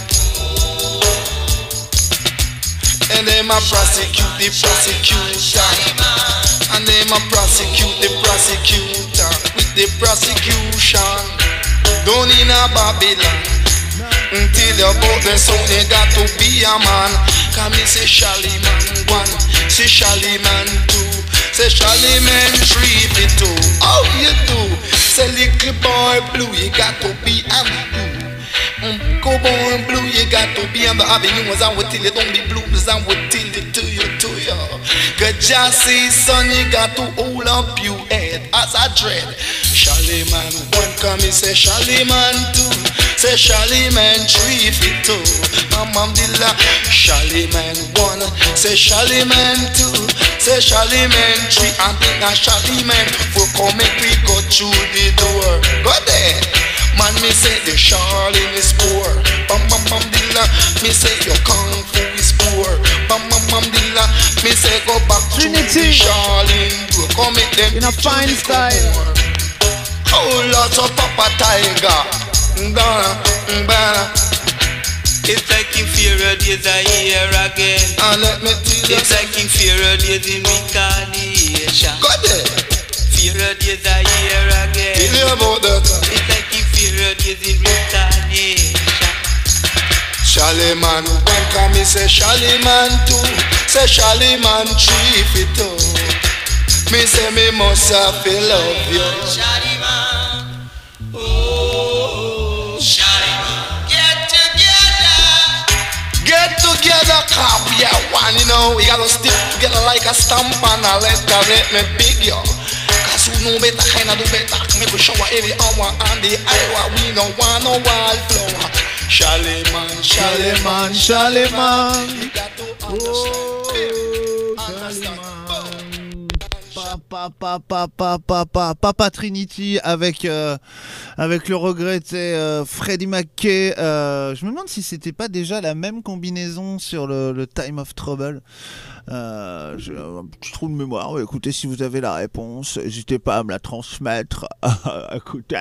And they ma prosecute the prosecutor. And they ma prosecute the prosecutor with the prosecution. Down in a Babylon. Until you bout them so they got to be a man. Come me say Shaliman one, say Shaliman two, say Shaliman three for two. How you do? Say little boy blue, you got to be a blue. Mm, go boy blue, you got to be on the avenue. As I would tell you, don't be blue, as I would tell you to you, to you. Cause just say son, you got to hold up your head as I dread. Shaliman one, come me say Shaliman two, say Shaliman three for two. Mama Dilla, Shaliman one, say Shaliman two, say Shaliman three, and then a Shaliman four. Come make we go through the door. Go there. Man, me say the Charlie is poor. Bam bam bam dilla. Me say your kung fu is poor. Bam bam bam dilla. Me say go back Trinity. to the Charlie. Come make them In a fine style. Oh, lots of Papa Tiger. Donna, Donna. It's like in favorite days are here again. And let me tell you. It's like in favorite days in retaliation. Go there. Favorite days are here again. Tell you about that. It's like in favorite days in retaliation. Shaliman one, come me say Shaliman two, say Shaliman three for two. Me say me must have to love you. Shaliman. Oh, Shaliman. Get together. Get together, clap, yeah, one, you know. We gotta stick together like a stamp and a letter, let me big you. Cause who know better, kinda do better. Make we shower every hour and the hour. We no want no wildflower. Shaliman, Shaliman, Shaliman. You got to understand. Understand. Pa, pa, pa, pa, pa, pa, Papa Trinity avec, euh, avec le regretté euh, Freddie McKay. Euh, je me demande si c'était pas déjà la même combinaison sur le, le Time of Trouble. Euh, j'ai un petit trou de mémoire. Ouais, écoutez, si vous avez la réponse, n'hésitez pas à me la transmettre. Écoutez.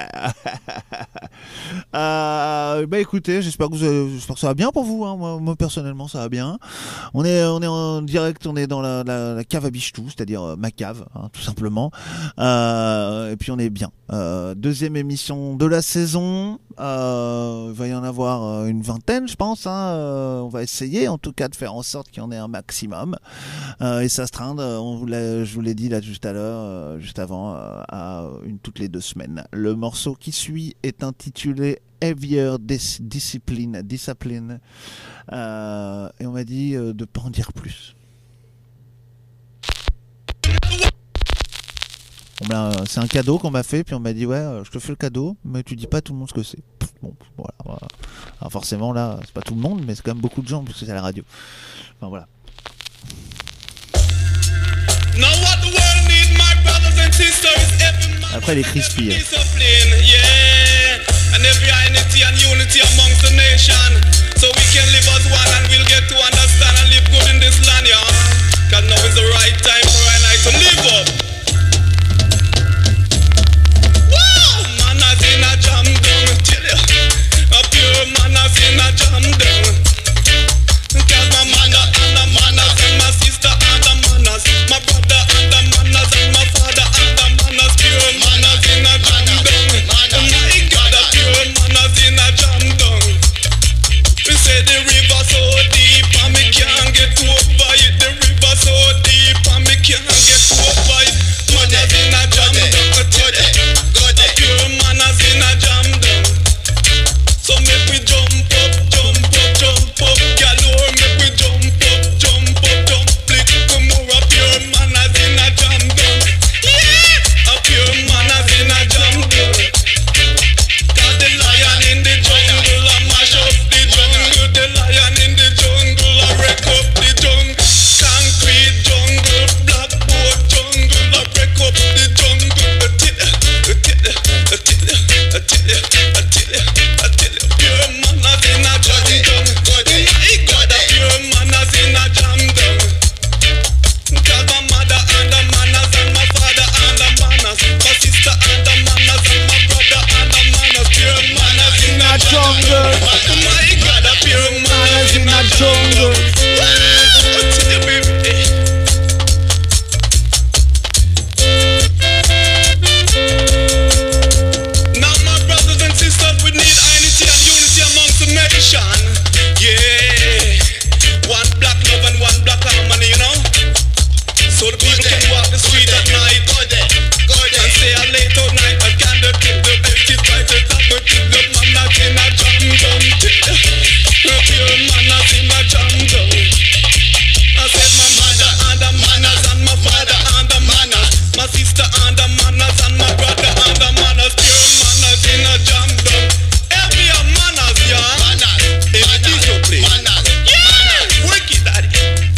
euh, bah écoutez, j'espère que, vous avez, j'espère que ça va bien pour vous. Hein. Moi, moi, personnellement, ça va bien. On est, on est en direct, on est dans la, la, la cave à Bichetou, c'est-à-dire euh, ma cave, hein, tout simplement. Euh, et puis on est bien. Euh, deuxième émission de la saison. Euh, il va y en avoir euh, une vingtaine, je pense. Hein. Euh, on va essayer, en tout cas, de faire en sorte qu'il y en ait un maximum. Euh, et ça se trinde, on vous l'a, je vous l'ai dit là juste à l'heure, euh, juste avant, euh, à une toutes les deux semaines. Le morceau qui suit est intitulé Heavier Dis- Discipline, Discipline. Euh, et on m'a dit euh, de ne pas en dire plus. On m'a, c'est un cadeau qu'on m'a fait, puis on m'a dit ouais, euh, je te fais le cadeau, mais tu dis pas à tout le monde ce que c'est. Bon, voilà. voilà. Alors forcément là, c'est pas tout le monde, mais c'est quand même beaucoup de gens parce que c'est à la radio. Enfin voilà. Now what the world needs, my brothers and sisters, every man Après les crispy. discipline, yeah, and every unity and unity amongst the nation. nation, so we can live as one and we'll get to understand and live good in this land, yeah. Cause now is the right time for I and I to live up. Wow, manners in a jam down, tell you. A pure manners in a jam down. Cause my mother and the manners and my sister and the manners, my brother and the manners and my father and the manners, pure manners in a jam down. Oh my God, a pure manners in a jam down. We say the river so deep and me can't get over it. The river so deep and me can't get over it. Manners in a jam down, a pure manners in a jam down. So make we jump up, jump up, jump up, galore. Make we jump up, jump up, jump flick. Come more a pure manners in a jam down. Yeah, a pure manners in a jam down. Cause the lion in the jungle a mash up the jungle. The lion in the jungle a wreck up the jungle. Concrete jungle, blackboard jungle a wreck up the jungle. I tell ya, I tell ya, I tell ya, I tell ya, I tell ya, I tell ya. Pure manners in a jam down. My God, a pure manners in a jam down. Cause my mother and the manners and my father and the manners, my sister and the manners and my brother and the manners, pure manners in a jungle. My God, a pure manners in a jungle. I tell you, baby. Now, my brothers and sisters, we need unity and unity amongst the nation. Yeah, one black love and one black harmony, you know. So the people can walk the street at night and say a late at night. I can't get the empty fight to top the kill the manners in a jam down. Pure manners in a jam down. I said my mother and the manners and my father and the manners, my sister and the manners and my brother and the manners, pure manners in a jam down. Every manners, yeah. It's discipline. Yeah, work it, daddy.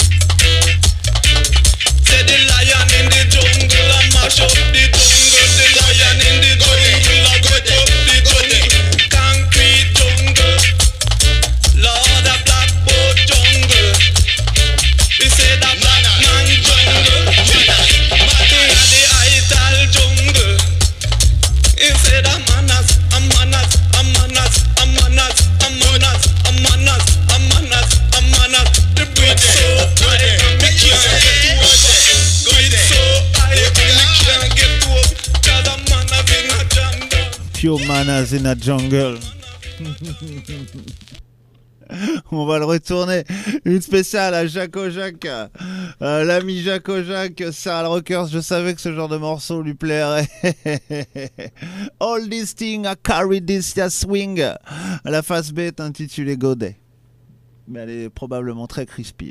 Say the lion in the jungle a mash up the jungle. The lion in the jungle a cut up the jungle. Concrete jungle, Lord a blackboard jungle. We say the black man jungle. Martin a the idol jungle. He say the manners, a manners, a manners, a manners, a manners, a manners, a manners, a manners. The bridge so high and me can't get to it. Bridge so high and me can't get to it. Cause the manners in a jungle. Pure manners in a jungle. On va le retourner. Une spéciale à Jaco Jack. Euh, L'ami Jaco Jack, Sarah Rockers. Je savais que ce genre de morceau lui plairait. All this thing, I carry this ya swing. La face B est intitulée Godet. Mais elle est probablement très crispy.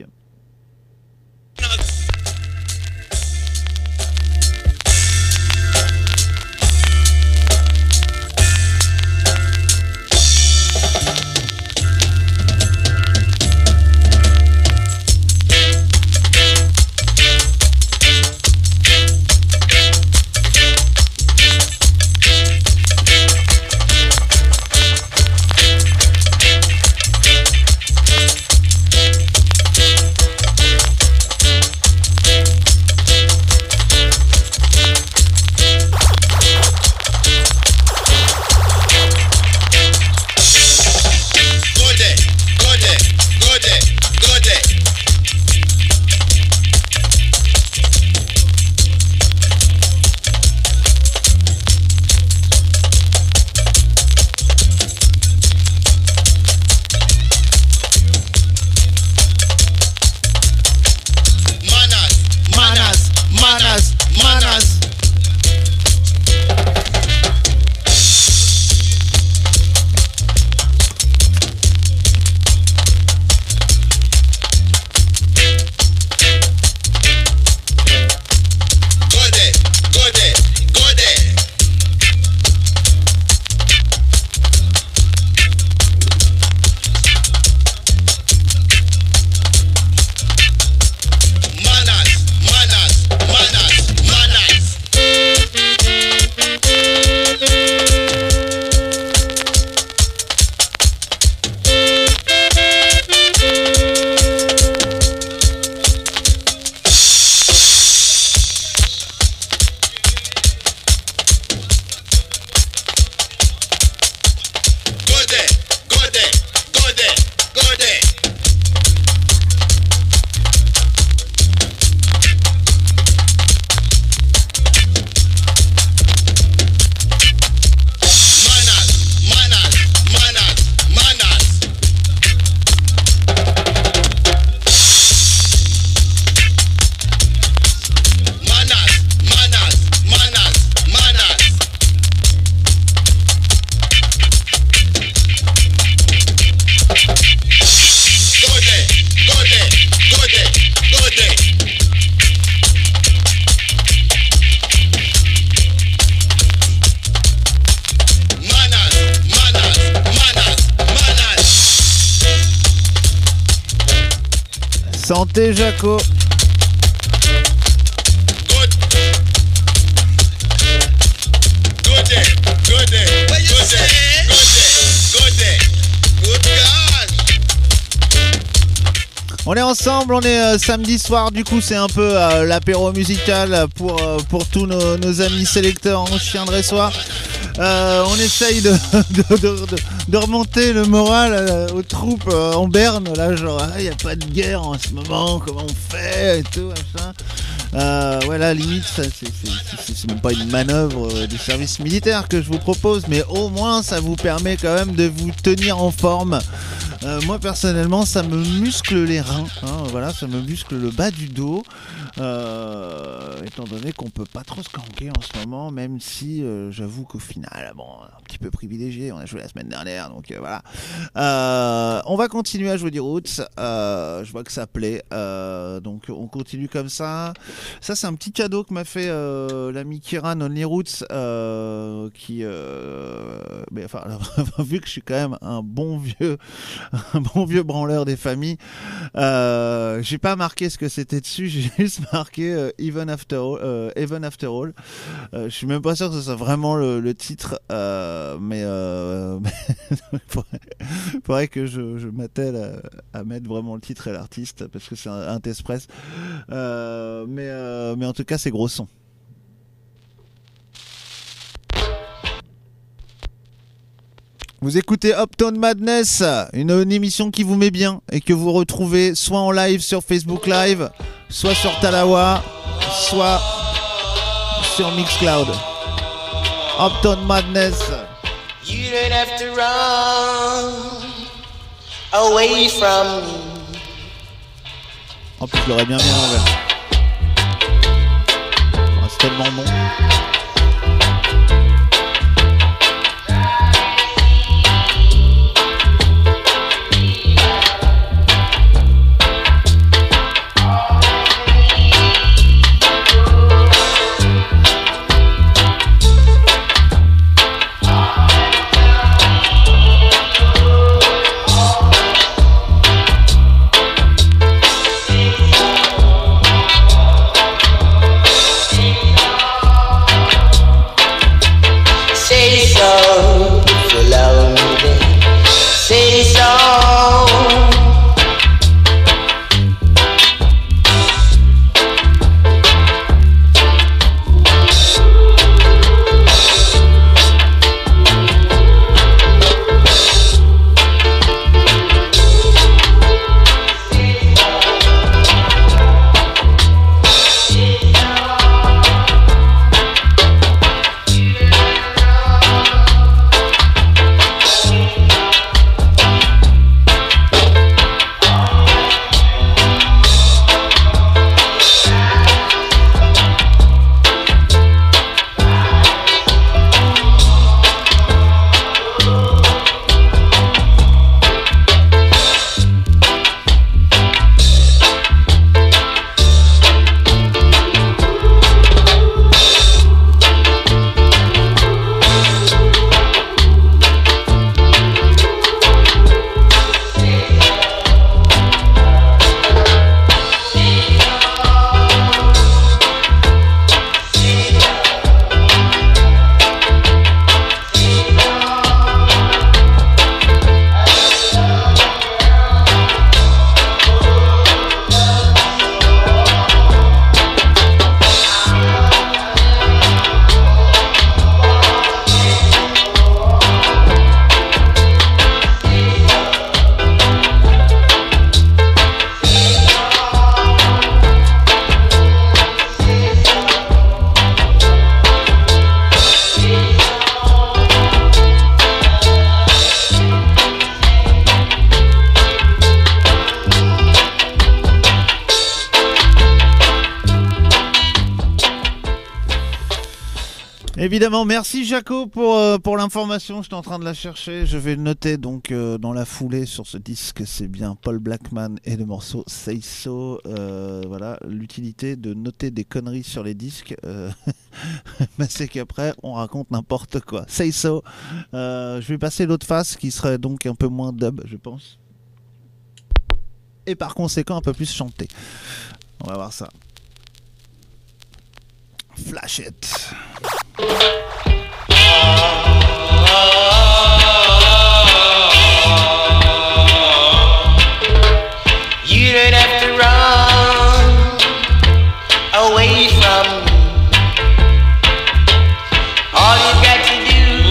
Santé Jaco. Good. Good day. Good day. What you say? Good day. Good day. Good gosh. On est ensemble, on est euh, samedi soir, du coup c'est un peu euh, l'apéro musical pour, euh, pour tous nos, nos amis sélecteurs en chien dressoir. Euh, on essaye de, de, de, de, de remonter le moral euh, aux troupes euh, en berne, là genre il ah, n'y a pas de guerre en ce moment, comment on fait et tout, machin. Euh, ouais là limite ça, c'est, c'est, c'est, c'est même pas une manœuvre euh, du service militaire que je vous propose, mais au moins ça vous permet quand même de vous tenir en forme. Euh, moi personnellement ça me muscle les reins, hein, voilà, ça me muscle le bas du dos, euh, étant donné qu'on peut pas trop se canquer en ce moment, même si euh, j'avoue qu'au final, bon, un petit peu privilégié, on a joué la semaine dernière, donc euh, voilà. Euh, on va continuer à jouer du roots, euh, je vois que ça plaît, euh, donc on continue comme ça. Ça c'est un petit cadeau que m'a fait euh, l'ami Kiran Only Roots, euh, qui, euh, mais enfin, vu que je suis quand même un bon vieux un bon vieux branleur des familles. Euh, j'ai pas marqué ce que c'était dessus, j'ai juste marqué euh, Even After All. Euh, Even After All. Euh, je suis même pas sûr que ce soit vraiment le, le titre, euh, mais euh, il faudrait, faudrait que je, je m'attelle à, à mettre vraiment le titre et l'artiste parce que c'est un, un test press. Euh, mais, euh, mais en tout cas, c'est gros son. Vous écoutez Uptown Madness, une, une émission qui vous met bien et que vous retrouvez soit en live sur Facebook Live, soit sur Talawa, soit sur Mixcloud. Uptown Madness. You don't have to run away from me. En plus, je l'aurais bien mis à l'envers. Oh, c'est tellement bon. Évidemment, merci Jaco pour, euh, pour l'information, j'étais en train de la chercher, je vais le noter donc euh, dans la foulée sur ce disque, c'est bien Paul Blackman et le morceau Say So, euh, voilà, l'utilité de noter des conneries sur les disques, euh, bah, c'est qu'après on raconte n'importe quoi. Say So, euh, je vais passer l'autre face qui serait donc un peu moins dub je pense. et par conséquent un peu plus chanté. On va voir ça. Flash it. You don't have to run away from me. All you got to do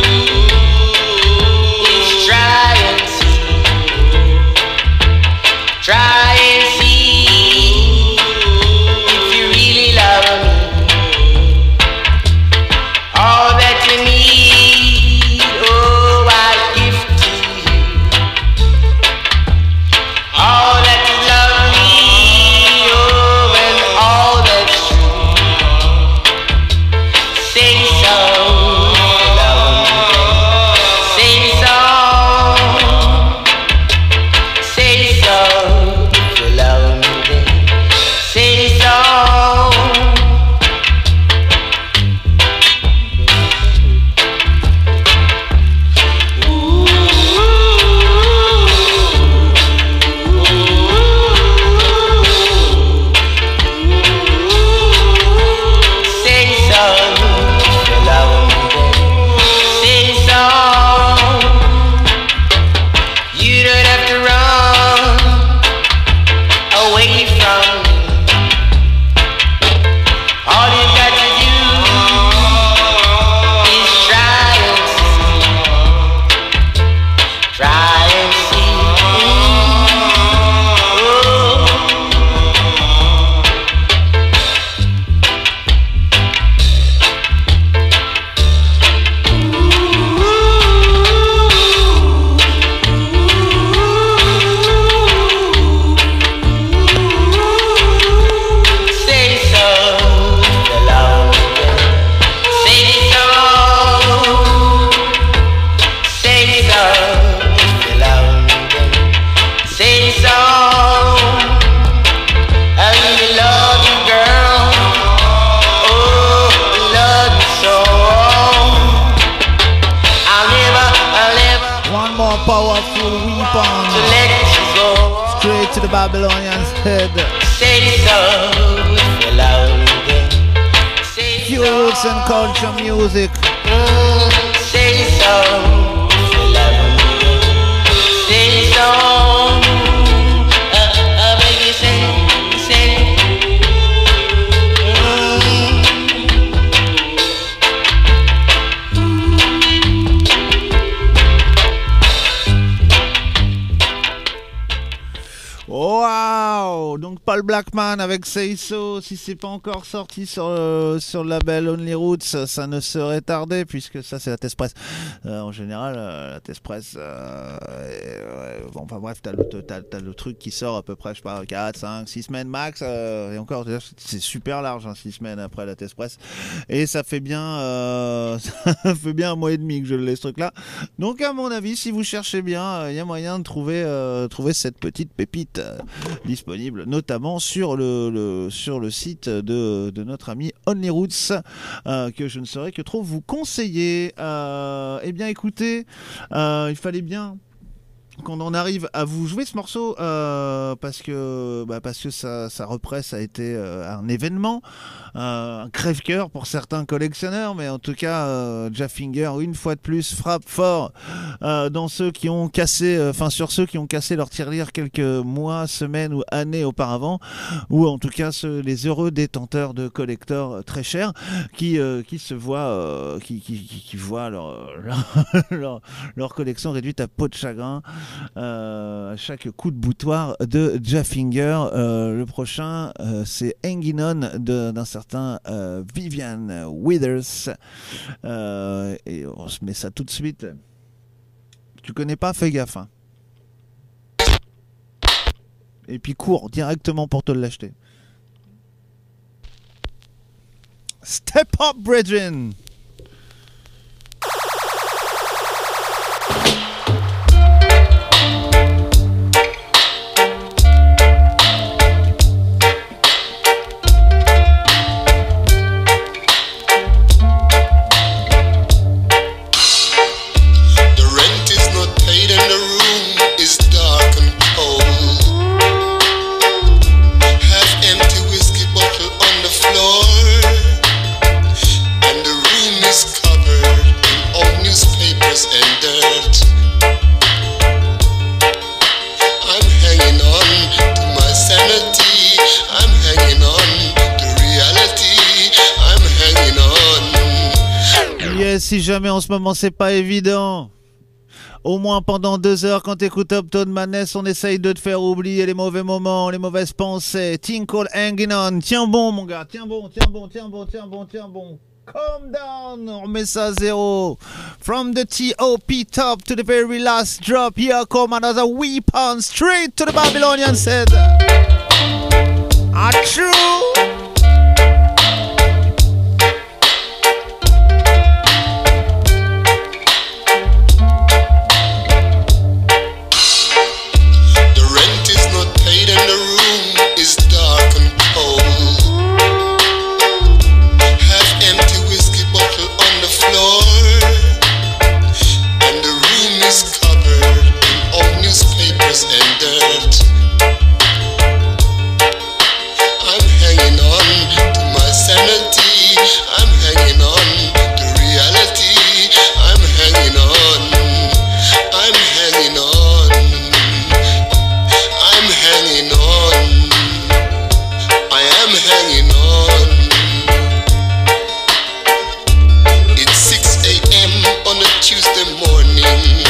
is try and see. Try and see if you really love me. All that you need, oh, I give to you. All that you love me, oh, and all that's true. Say so, love me. Say so, say so, if you love me. Say so. Say so, if you love me. Say so. You don't have to run away from me. All you got to do is try and see. Try and see. Oh. Say so, if you love me. Say so. Say so, if you love me. Say so. I really love you, girl. Oh, I love you so. I'll never, I'll never One more powerful weapon let you go. straight to the Babylonian's head. Say so, if you love me. Say Pure so. roots and culture music. Mm, say so, if you love me. Say so. Uh, uh, baby, say, say. Mm. Wow! Donc Paul Blackman avec Say So, si c'est pas encore sorti sur le, sur le label Only Roots, ça ne serait tardé puisque ça c'est la Test Press. Euh, en général, euh, la Test Press, euh, et, ouais, bon, enfin bref, t'as le, t'as, t'as le truc qui sort à peu près, je sais pas, quatre, cinq, six semaines max, euh, et encore, c'est super large, hein, six semaines après la Test Press. Et ça fait bien, euh, ça fait bien un mois et demi que je l'ai ce truc-là. Donc à mon avis, si vous cherchez bien, il euh, y a moyen de trouver, euh, trouver cette petite pépite euh, disponible, notamment sur le, le, sur le site de, de notre ami Only Roots, euh, que je ne saurais que trop vous conseiller. Euh, eh bien écoutez, euh, il fallait bien qu'on en arrive à vous jouer ce morceau euh, parce que bah parce que sa, sa represse a été euh, un événement, euh, un crève-cœur pour certains collectionneurs, mais en tout cas euh, Jaffinger une fois de plus frappe fort euh, dans ceux qui ont cassé, enfin euh, sur ceux qui ont cassé leur tirelire quelques mois, semaines ou années auparavant, ou en tout cas ceux, les heureux détenteurs de collecteurs très chers qui euh, qui se voient euh, qui, qui, qui, qui voient leur leur, leur leur collection réduite à peau de chagrin. Euh, à chaque coup de boutoir de Jaffinger. Euh, le prochain, euh, c'est Hanging On de, d'un certain euh, Vivian Withers. Euh, et on se met ça tout de suite. Tu connais pas? Fais gaffe. Hein. Et puis cours directement pour te l'acheter. Step up, brethren! The rent is not paid and the room is dark and cold. si jamais en ce moment c'est pas évident, au moins pendant deux heures quand t'écoutes Uptown Madness, on essaye de te faire oublier les mauvais moments, les mauvaises pensées. Tinkle hanging on, tiens bon mon gars, tiens bon, tiens bon, tiens bon, tiens bon, tiens bon. Calm down, on remet ça à zéro. From the T O P top to the very last drop, here come another weapon straight to the Babylonian set. Achoo! And the room is dark and cold. Half empty whiskey bottle on the floor, and the room is covered in old newspapers and dirt. I'm hanging on to my sanity. I'm hanging on to reality. I'm hanging on. I'm hanging on. Hanging on, I am hanging on. It's six a.m. on a Tuesday morning.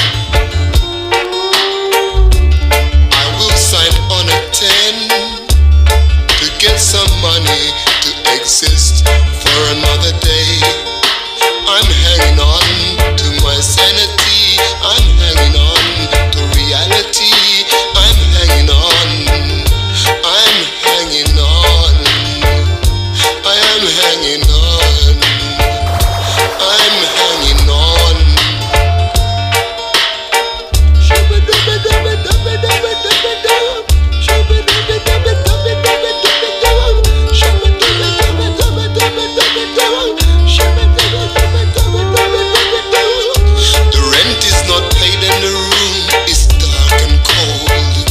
I will sign on at ten to get some money to exist for another day. I'm hanging on to my sanity. I'm hanging on to reality. I'm hanging on. I'm hanging on. I am hanging on. I'm hanging on. The rent is not paid and the room is dark and cold.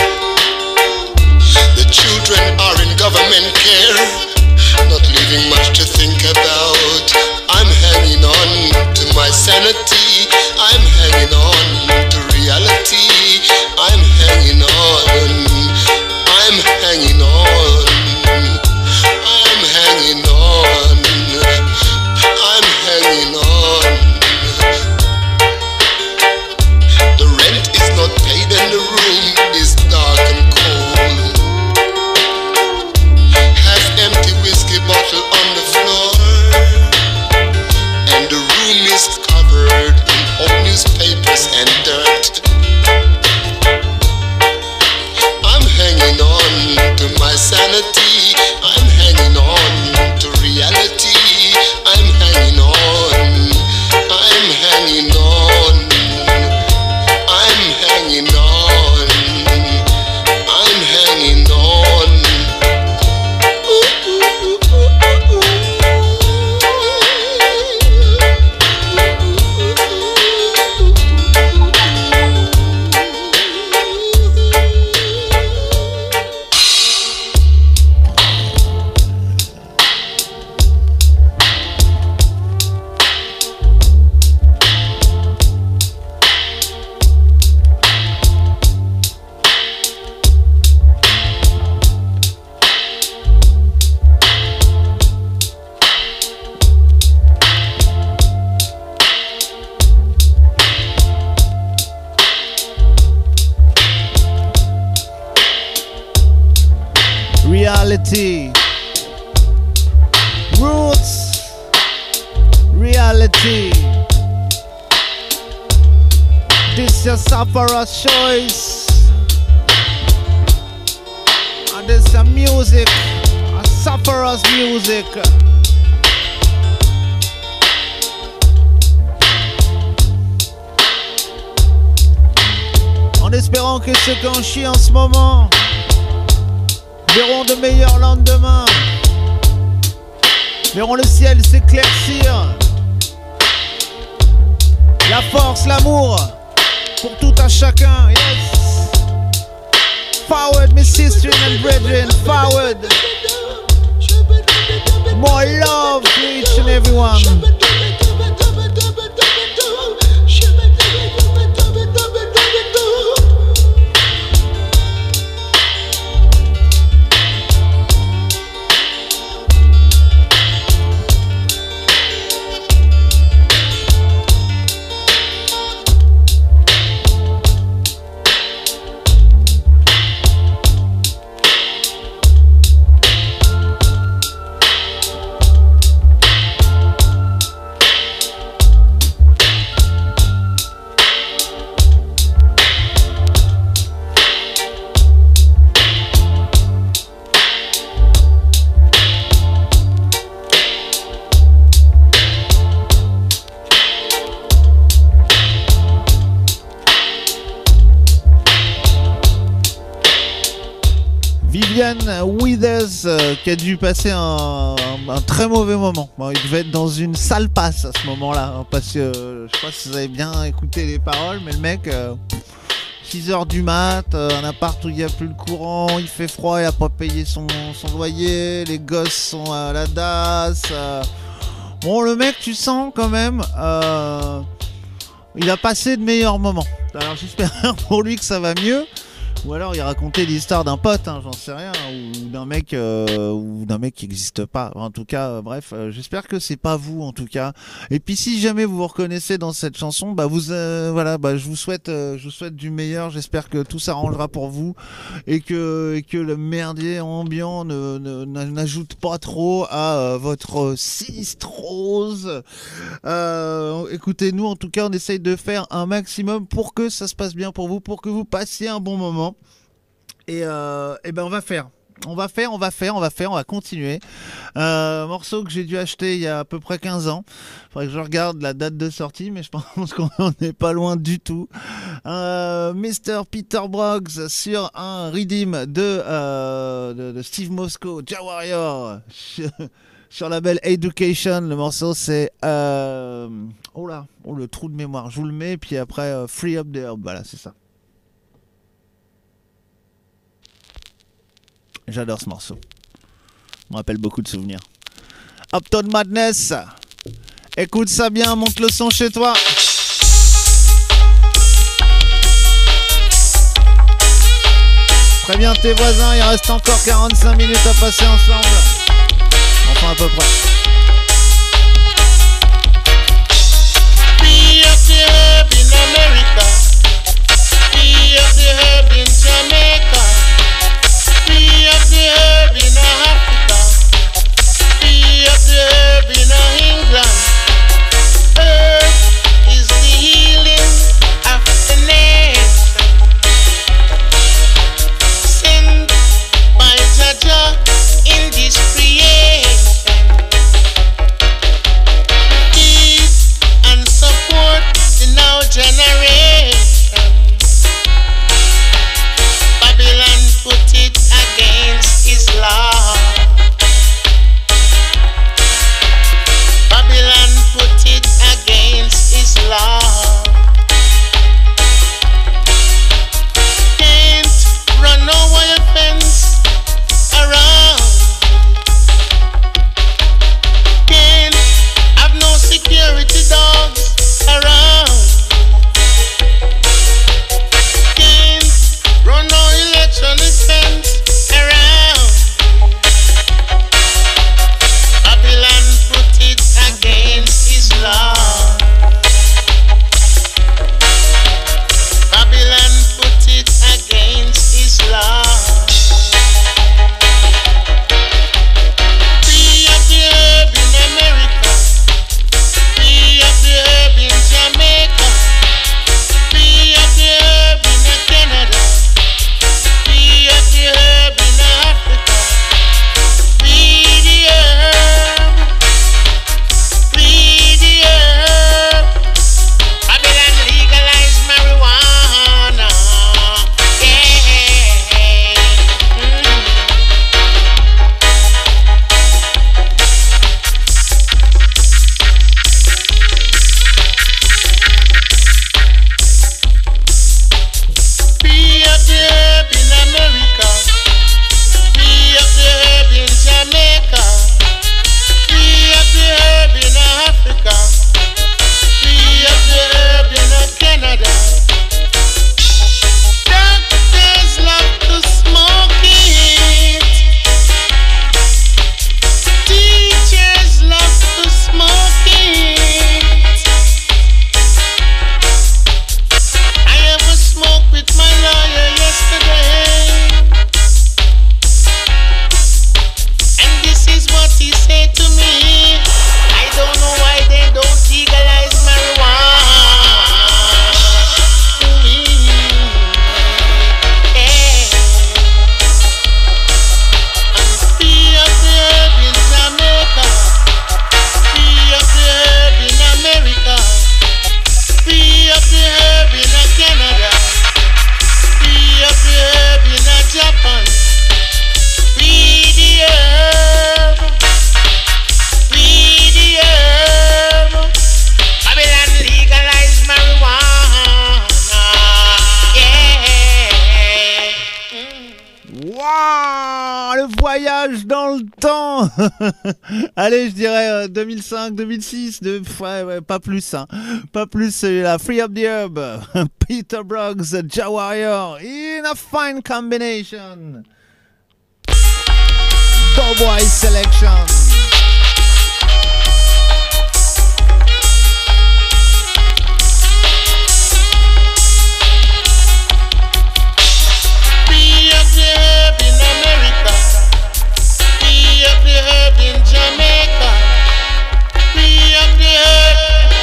The children are in government care, not leaving much to think about. I'm hanging on to my sanity. I'm hanging on to reality. I'm hanging on. I'm hanging on. I'm hanging on. I'm hanging on. The rent is not paid and the room is dark and cold. Empty whiskey bottle on the floor, and the room is covered in old newspapers and dirt. I'm hanging on to my sanity. I'm hanging on to reality. I'm hanging on. I'm hanging on. I'm hanging on. I'm hanging on. Reality, roots, reality. This is Sufferer's choice, and this is music, a Sufferer's music. En espérant que ceux qui en chient en ce moment verront de meilleurs lendemains, verront le ciel s'éclaircir, la force, l'amour pour tout un chacun. Yes. Forward, mes sisters and brethren, forward. More love to each and everyone. Vivian Withers euh, qui a dû passer un, un, un très mauvais moment. Bon, il devait être dans une sale passe à ce moment-là, hein, parce que euh, je sais pas si vous avez bien écouté les paroles, mais le mec, euh, six heures du mat, euh, un appart où il n'y a plus le courant, il fait froid, il a pas payé son, son loyer, les gosses sont à la D A S. Euh, bon, le mec, tu sens quand même, euh, il a passé de meilleurs moments. Alors j'espère pour lui que ça va mieux. Ou alors il racontait l'histoire d'un pote, hein, j'en sais rien, ou d'un mec, euh, ou d'un mec qui n'existe pas. En tout cas, euh, bref, euh, j'espère que c'est pas vous en tout cas. Et puis si jamais vous vous reconnaissez dans cette chanson, bah vous, euh, voilà, bah je vous souhaite, euh, je vous souhaite du meilleur. J'espère que tout s'arrangera pour vous et que et que le merdier ambiant ne, ne, n'ajoute pas trop à euh, votre sinistrose. Euh, écoutez-nous, en tout cas, on essaye de faire un maximum pour que ça se passe bien pour vous, pour que vous passiez un bon moment. Et, euh, et ben on va faire, on va faire, on va faire, on va faire, on va continuer. Euh, morceau que j'ai dû acheter il y a à peu près quinze ans. Faudrait que je regarde la date de sortie, mais je pense qu'on n'est pas loin du tout. Euh, mister Peter Broggs sur un redeem de, euh, de, de Steve Moscow, Jah Warrior, sur la label Education. Le morceau c'est euh, oh là, oh le trou de mémoire. Je vous le mets, puis après euh, Free Up the Herb. Voilà, c'est ça. J'adore ce morceau. Ça me rappelle beaucoup de souvenirs. Uptown Madness. Écoute ça bien, monte le son chez toi. Préviens tes voisins, il reste encore quarante-cinq minutes à passer ensemble. Enfin à peu près. Free up the herb in America. Free up the herb in Jamaica. Free up the herb in Africa. Free up the herb in England. Herb is the healing of the nation. Sent by Jah in this creation. Feed and support the now generation. voyage dans le temps. Allez, je dirais euh, deux mille cinq, deux mille six, de... ouais, ouais, pas plus, hein. Pas plus, celui-là. Free Up the Herb, Peter Broggs, Jah Warrior, in a fine combination. Doughboy selection. Free up the herb in America. Free up the herb in Jamaica. Free up the herb.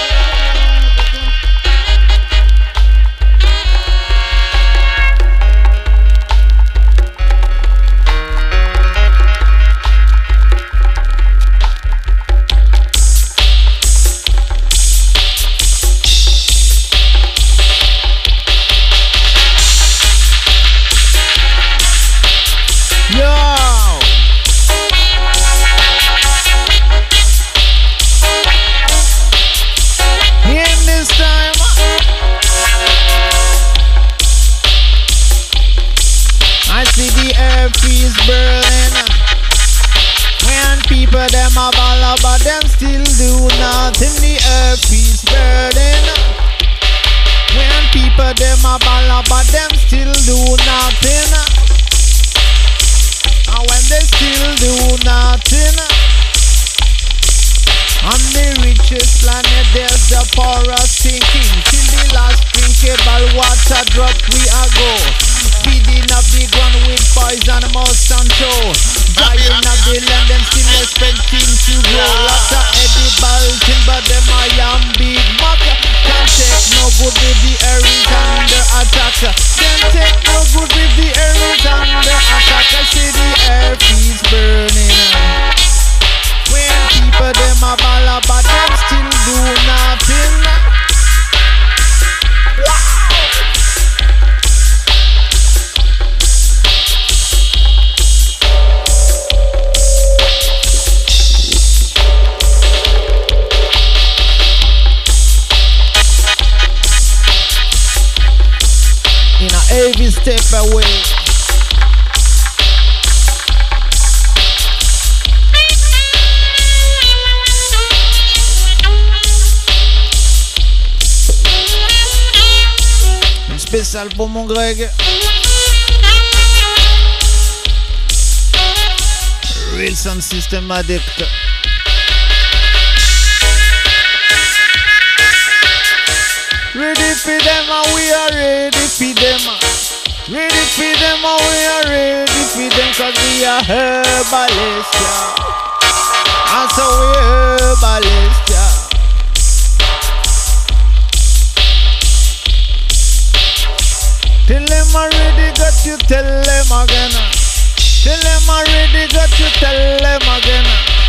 People them a ball but them still do nothing. The earth is burning. When people them a ball but them still do nothing. And when they still do nothing, on the richest planet there's the poorest thinking. Till the last drinkable water drop we a go. Feeding up the ground with poison Monsanto. Dying up the land and still expecting to grow. Lots of edible timber, them I am big mac. Can't take no good with the air is under attack. Can't take no good with the air is under attack. I say the earth is burning. When people them a ball but them still do nothing. Wow. In a heavy step away. Une spéciale pour mon Greg. Real Sound System Addict. Ready for them and we are ready for them. Ready for them and we are ready for them. Cause we are herbalists, yeah. And so we herbalists, yeah. Tell them already got you, tell them again. Tell them already got you, tell them again.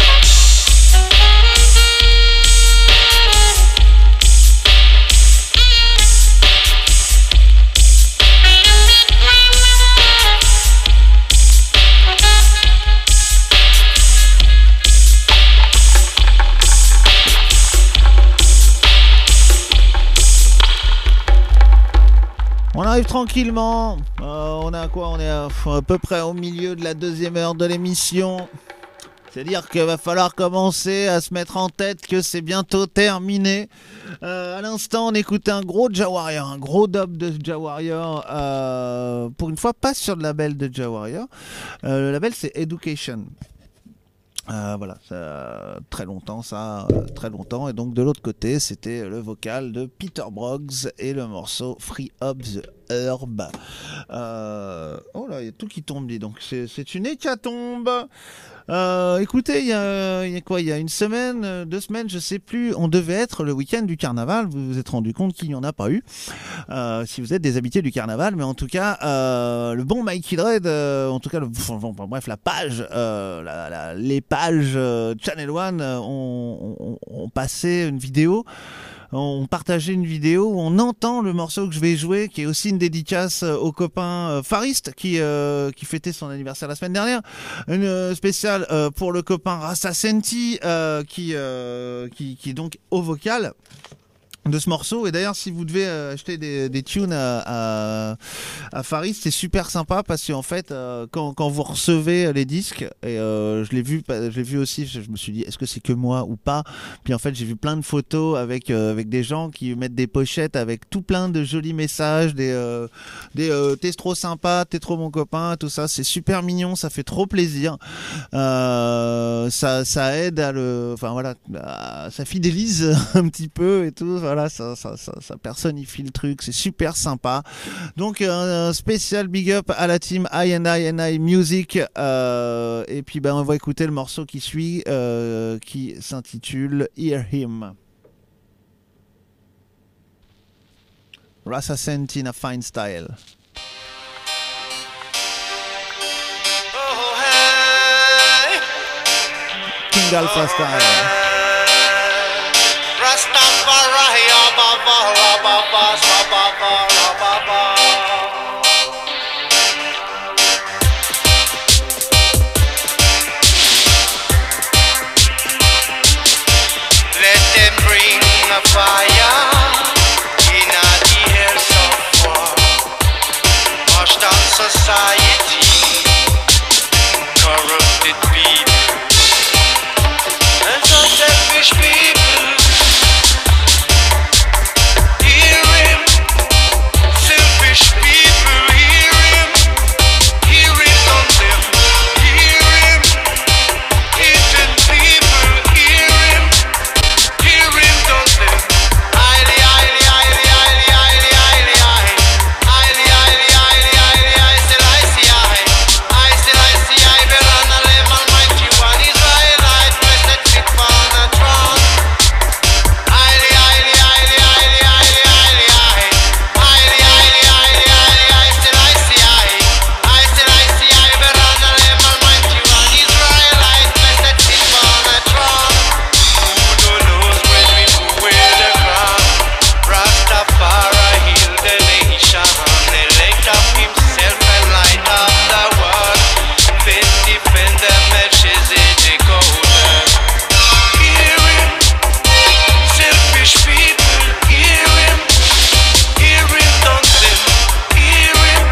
On arrive tranquillement, euh, on a quoi? On est à, à peu près au milieu de la deuxième heure de l'émission. C'est-à-dire qu'il va falloir commencer à se mettre en tête que c'est bientôt terminé. Euh, à l'instant, on écoutait un gros Jah Warrior, un gros dub de Jah Warrior. Euh, pour une fois, pas sur le label de Jah Warrior. Euh, le label, c'est Education. Euh, voilà, ça, très longtemps ça, euh, très longtemps. Et donc de l'autre côté, c'était le vocal de Peter Broggs et le morceau Free Up the Herb. Euh, oh là, il y a tout qui tombe, dis donc. C'est, c'est une hécatombe. Euh, écoutez, il y a, il y a quoi? Il y a une semaine, deux semaines, je sais plus. On devait être le week-end du carnaval. Vous vous êtes rendu compte qu'il n'y en a pas eu. Euh, si vous êtes des habitués du carnaval, mais en tout cas, euh, le bon Mikey Dread, euh, en tout cas, le, bon, bref, la page, euh, la, la, les pages euh, Channel One euh, ont, ont, ont passé une vidéo. On partageait une vidéo où on entend le morceau que je vais jouer, qui est aussi une dédicace au copain Farist qui euh, qui fêtait son anniversaire la semaine dernière. Une spéciale euh, pour le copain Rassa Senti euh, qui, euh, qui qui est donc au vocal de ce morceau. Et d'ailleurs, si vous devez euh, acheter des, des tunes à, à, à Faris, c'est super sympa parce qu'en fait, euh, quand, quand vous recevez les disques, et euh, je l'ai vu, je l'ai vu aussi, je me suis dit, est-ce que c'est que moi ou pas? Puis en fait, j'ai vu plein de photos avec euh, avec des gens qui mettent des pochettes avec tout plein de jolis messages, des euh, des euh, t'es trop sympa, t'es trop mon copain, tout ça, c'est super mignon, ça fait trop plaisir. Euh, ça ça aide à le, enfin voilà, à, ça fidélise un petit peu et tout, voilà, ça ça ça, ça personnifie le truc, c'est super sympa. Donc un, un spécial big up à la team I and I and I Music, euh, et puis ben on va écouter le morceau qui suit, euh, qui s'intitule Hear Him. Rasa Sent in a Fine Style. Oh, hey. King Alpha Style. Rastafari, Ababa, Rababa, Sababa, Rababa. Let them bring a fire in the ears of war. Wash down society, corrupted people, and some selfish people. Hear him, selfish people. Hear him, hear it on them. Hear him, hidden people. Hear him, hear him on them. Highly, highly, highly, highly, highly, highly, high. Highly, highly, highly, highly, high. Still I see high. I still I see high. Beran Alem Almighty One, Israelite, blessed fit upon a throne. Highly, highly, highly, highly, highly, highly, high. Highly, highly, highly, highly, high. Still I see high. I still I see high. Beran Alem Almighty One, Israelite, blessed fit upon a throne. Who knows when we go wear the crown? Rastafari heal the nation. Elect of himself and light of the world. Then defend the Melchizedek order. Hear him, selfish people. Hear him, hear him, don't them. Hear him,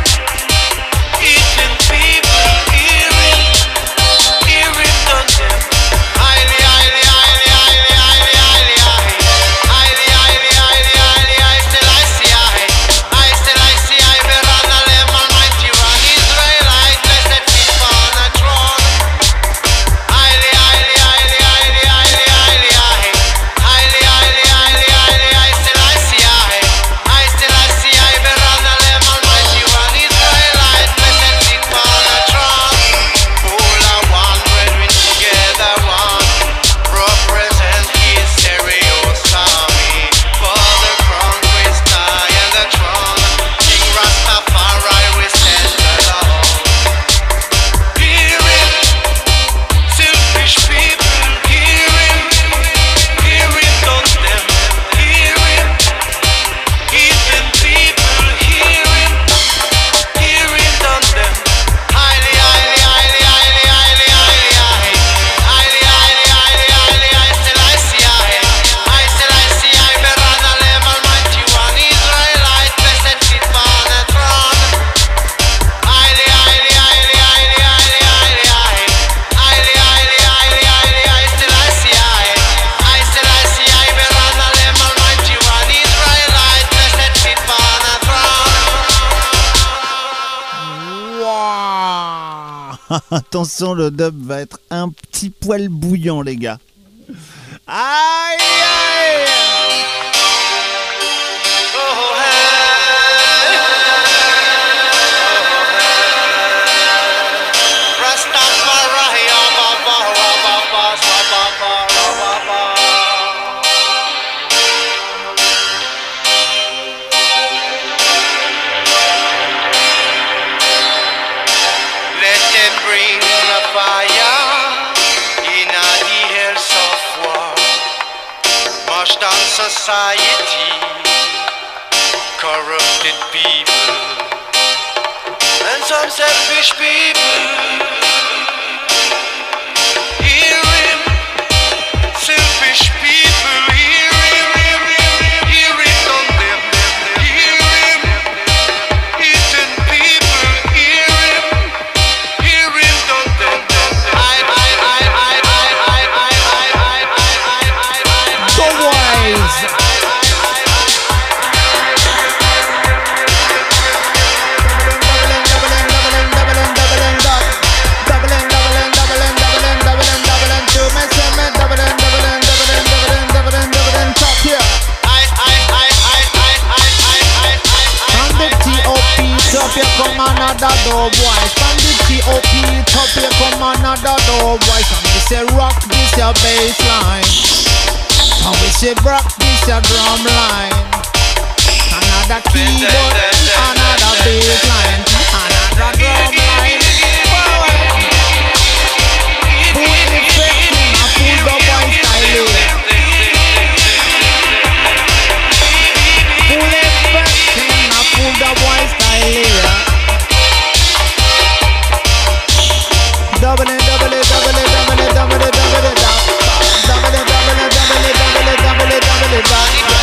eating people. Hear him, hear him, don't them. Highly, highly, highly, highly, highly, highly, high. Highly, highly, highly, highly, high. Still I see high. I still I see high. Beran Alem Almighty One, Israelite, blessed fit upon a throne. Highly, highly, highly, highly, highly, highly, high. Highly, highly, highly, highly, high. Still I see high. I still I see high. Beran Alem Almighty One, Israelite, blessed fit upon a throne. All are one, brethren, together one. Represent his serious army. For the crown we die and the throne. King Rastafari we stand alone. Hear him, selfish people. Hear him, hear him, don't them. Hear him, heathen people. Hear him, hear him, don't them. Highly, highly, highly, highly, highly, highly, high. Highly, highly, highly, highly, high. Still I see high. I still I see high. Beran Alem Almighty One, Israelite, blessed fit upon a throne. Highly, highly, highly, highly, highly, highly, high. Highly, highly, highly, highly, high. Still I see high. I still I see high. Beran Alem Almighty One, Israelite, blessed fit upon a throne. Wouah. Attention, le dub va être un petit poil bouillant, les gars. Aïe aïe. Oh, hey. Rastafari, Ababa, Rababa, Sababa, Rababa. Let them bring a fire in the hills of war. Wash down society, corrupted people, and some selfish people. Hear him, selfish people. Hear him, hear it on them. Hear him, eating people. up here come another door boys. From the T O P, up here come another door boys. And we say rock this your bassline. And we say rock this your drum line. Another keyboard, another bassline, another drum line. Full effect in a full the boy style. Full effect in a full the boy style. Double it, double it, double it, double it, double it, double it, double it, double it, double it, double it, double it, double it, double it.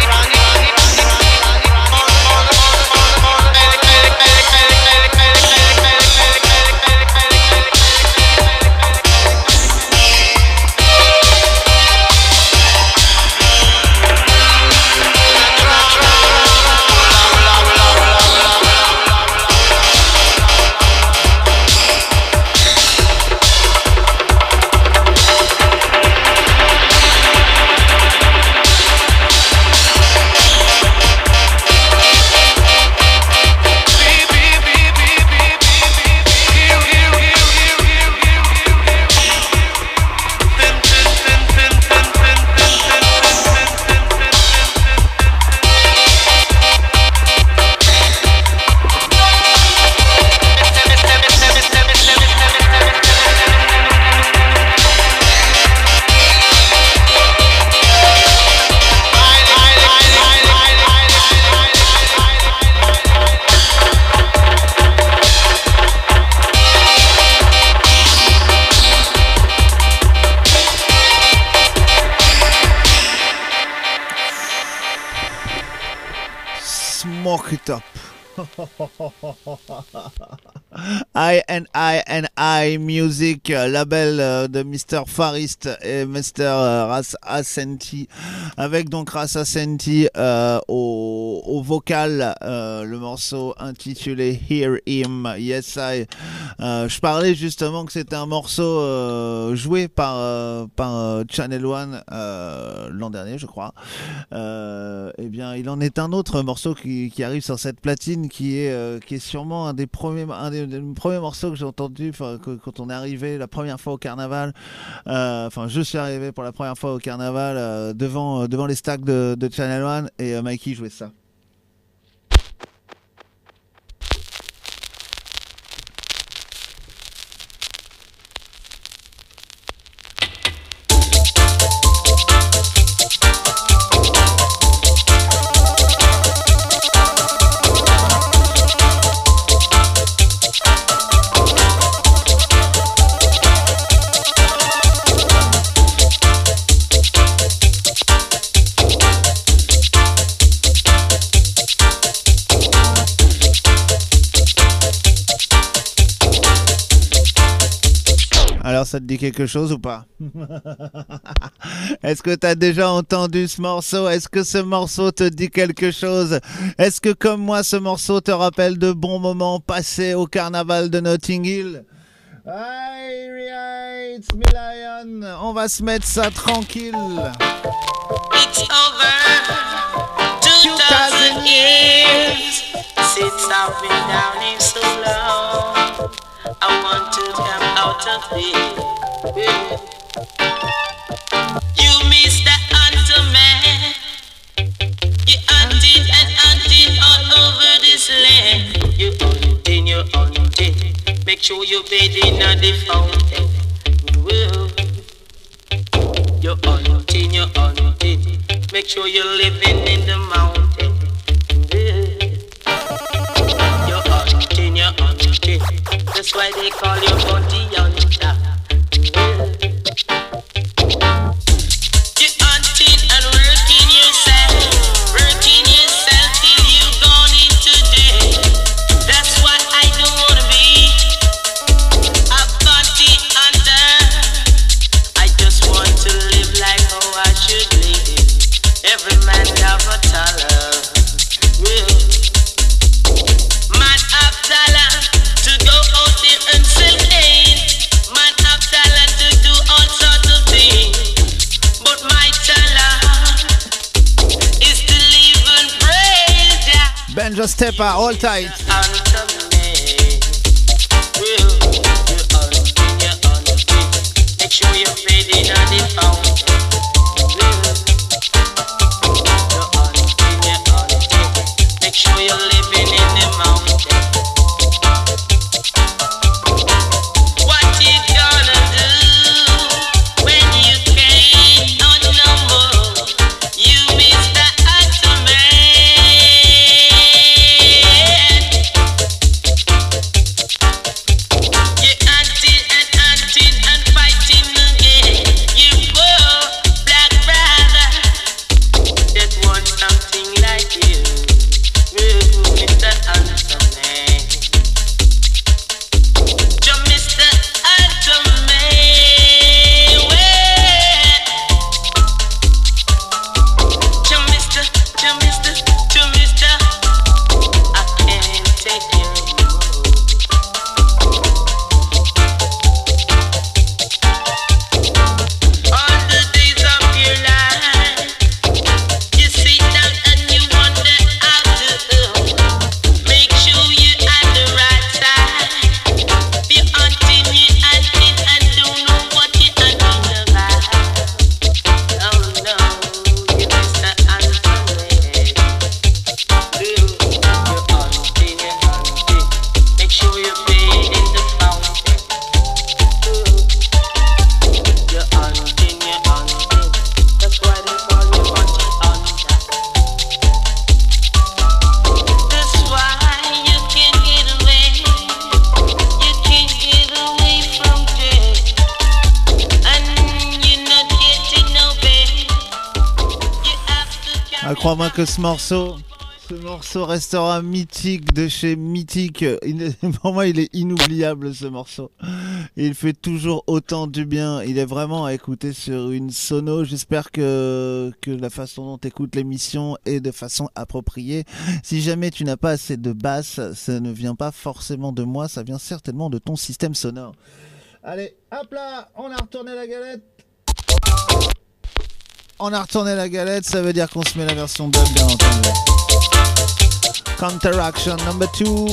Smoke it up. I and I and I Music, label euh, de mister Farist et mister Euh, Ras Asenti, avec donc Ras Asenti euh, au, au vocal, euh, le morceau intitulé Hear Him, Yes I. Euh, je parlais justement que c'était un morceau euh, joué par, euh, par euh, Channel One euh, l'an dernier, je crois. Euh, eh bien, il en est un autre morceau qui, qui arrive sur cette platine qui est, euh, qui est sûrement un des premiers, un des, des premiers morceaux que j'ai entendu que, quand on est arrivé la première fois au carnaval. Enfin, euh, je suis arrivé pour la première fois au carnaval euh, devant, devant les stacks de, de Channel One et euh, Mikey jouait ça. Alors ça te dit quelque chose ou pas? Est-ce que tu as déjà entendu ce morceau? Est-ce que ce morceau te dit quelque chose? Est-ce que comme moi ce morceau te rappelle de bons moments passés au carnaval de Notting Hill? Aïe, it's me lion. On va se mettre ça tranquille. It's over two thousand years since I've been down here so long. I want to come out of it. You Mister Hunter Man, you hunting and hunting all over this land. You hunting, you hunting. Make sure you're bathing at the fountain. Whoa. You hunting, you hunting. Make sure you're living in the mountain. You hunting, you hunting. That's why they call you Bounty Hunter. You hunting and working yourself, working yourself till you gone into death. That's why I don't wanna be a bounty hunter. I just want to live like how I should live. Every man have a talent. Man have talent to go out there and sell cane. pas, hold tight. Make sure you're fading on the fountain. Make sure you're living in the mountain. What you gonna do when you can't on no more? You Mister Automan. You hunting and hunting and fighting again. You poor black brother that wants something like you. Mister Automan, to Mister Automan, to Mister, to Mister, to Mister, I can't take you anymore. All the days of your life, you sit down and you wonder how to make sure you're at the right side. Be hunting, you hunting and don't know what you're hunting about. Oh no, you Mister Automan. You're hunting, you're hunting. Make sure you're paying in the fountain. You're hunting, you're hunting. That's why they call you hunting hunter. That's why you can't get away. You can't get away from jail. And you're not getting no bail. You have to Ah, crois-moi que ce morceau, ce morceau restera mythique de chez Mythique. Il est- pour moi, il est inoubliable ce morceau. Il fait toujours autant du bien. Il est vraiment à écouter sur une sono. J'espère que, que la façon dont tu écoutes l'émission est de façon appropriée. Si jamais tu n'as pas assez de basse, ça ne vient pas forcément de moi, ça vient certainement de ton système sonore. Allez, hop là, on a retourné la galette. On a retourné la galette, ça veut dire qu'on se met la version dub, bien entendu. Counteraction number two.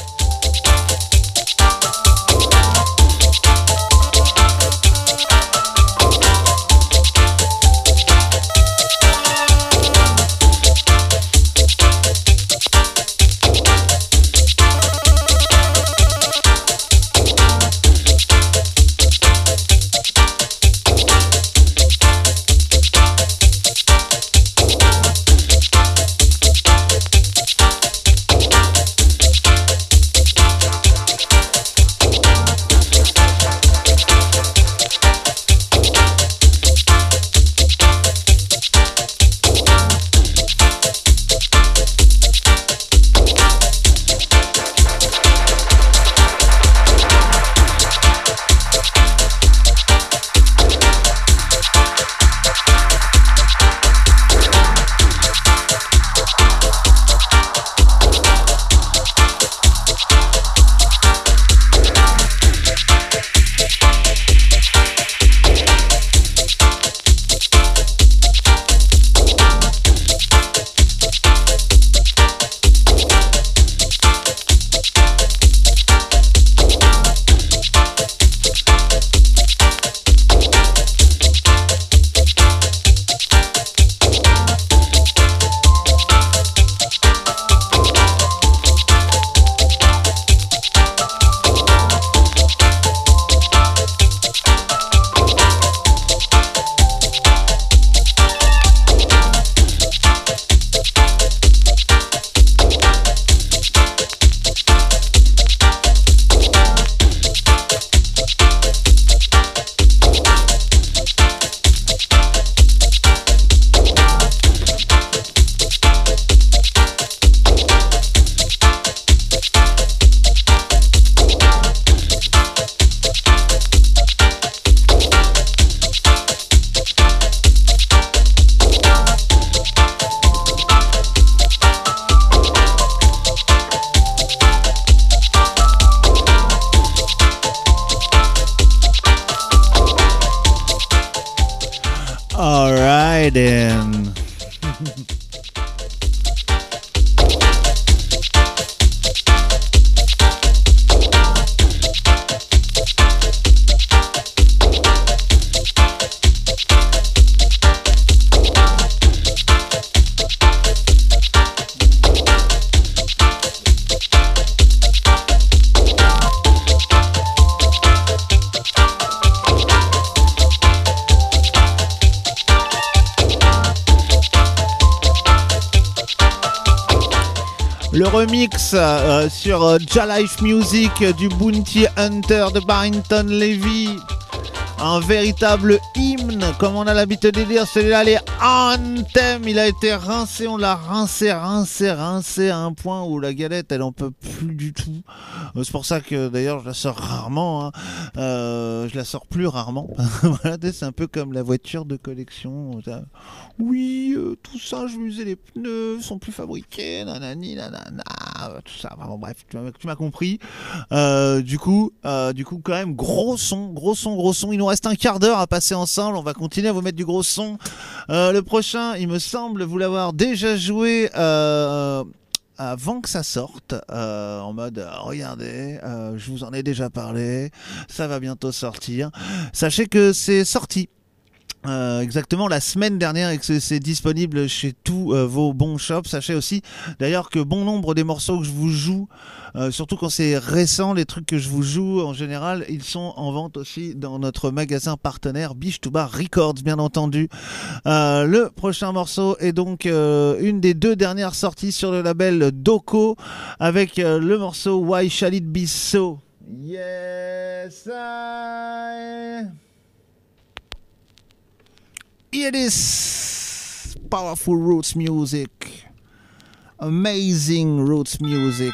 Alright, then. remix euh, sur euh, Jalife Music euh, du Bounty Hunter de Barrington Levy. Un véritable hymne, comme on a l'habitude de dire, celui-là, les Anthem. Il a été rincé, on l'a rincé, rincé, rincé à un point où la galette, elle en peut plus du tout. C'est pour ça que d'ailleurs, je la sors rarement. Hein. Euh, je la sors plus rarement. Voilà, c'est un peu comme la voiture de collection. Oui, euh, tout ça, je me disais, les pneus sont plus fabriqués, nanani, nanana, tout ça. Bon, bref, tu m'as, tu m'as compris. Euh, du coup, euh, du coup, quand même, gros son, gros son, gros son. Il nous reste un quart d'heure à passer ensemble. On va continuer à vous mettre du gros son. Euh, le prochain, il me semble vous l'avoir déjà joué euh, avant que ça sorte. Euh, en mode, euh, regardez, euh, je vous en ai déjà parlé. Ça va bientôt sortir. Sachez que c'est sorti. Euh, exactement la semaine dernière et que c'est disponible chez tous euh, vos bons shops. Sachez aussi d'ailleurs que bon nombre des morceaux que je vous joue, euh, surtout quand c'est récent, les trucs que je vous joue en général, ils sont en vente aussi dans notre magasin partenaire Biche to Bar Records, bien entendu. Euh, le prochain morceau est donc euh, une des deux dernières sorties sur le label Doko avec euh, le morceau Why Shall It Be So. Yes, I... It is powerful roots music, amazing roots music.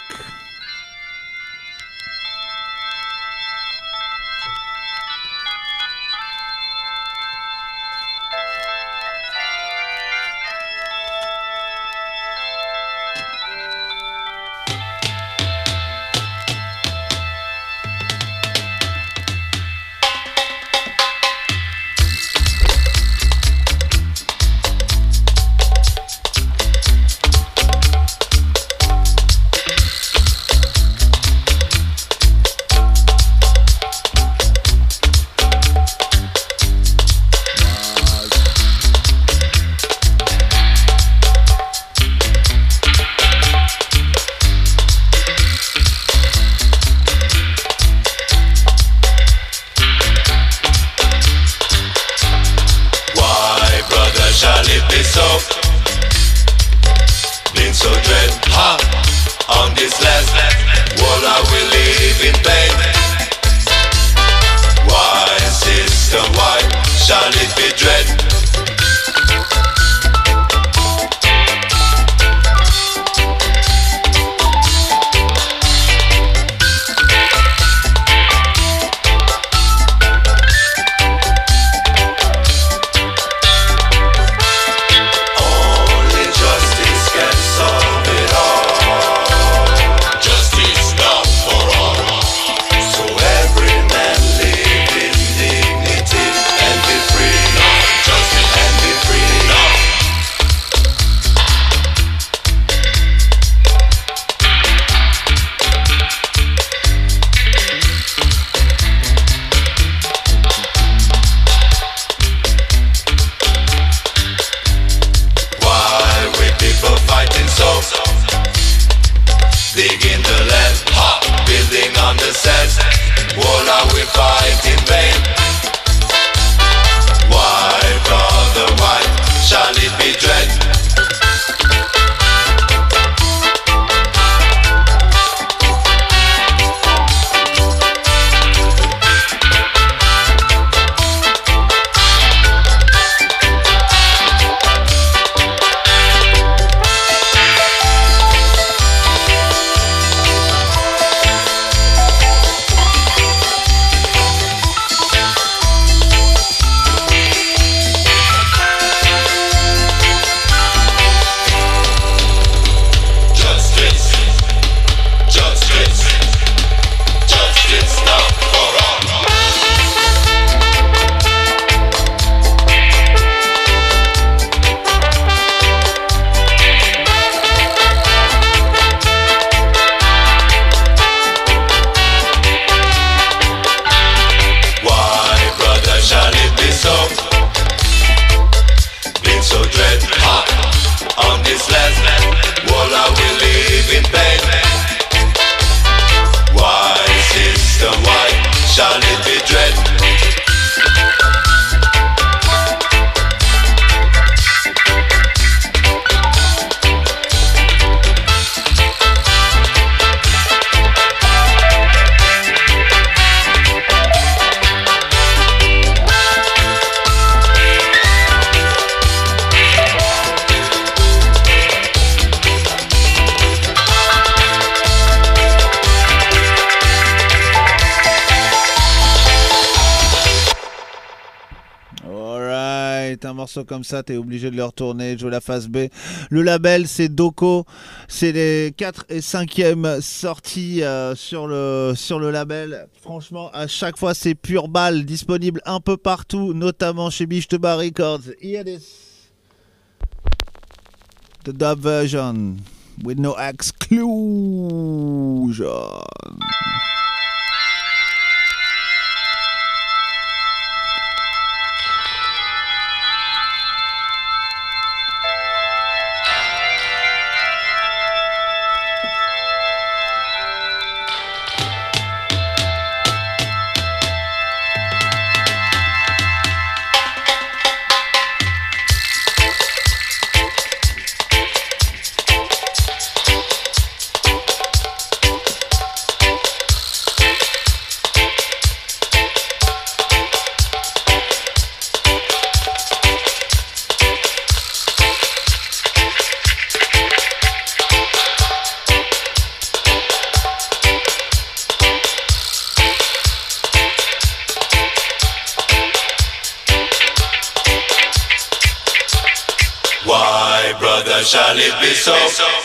mérite un morceau comme ça, t'es obligé de le retourner, de jouer la phase B. Le label, c'est Doko. C'est les quatre et cinquième sorties euh, sur, le, sur le label. Franchement, à chaque fois, c'est pure balle, disponible un peu partout, notamment chez Bishteba Records. Here it is. The dub version with no exclusion. Shall it be so?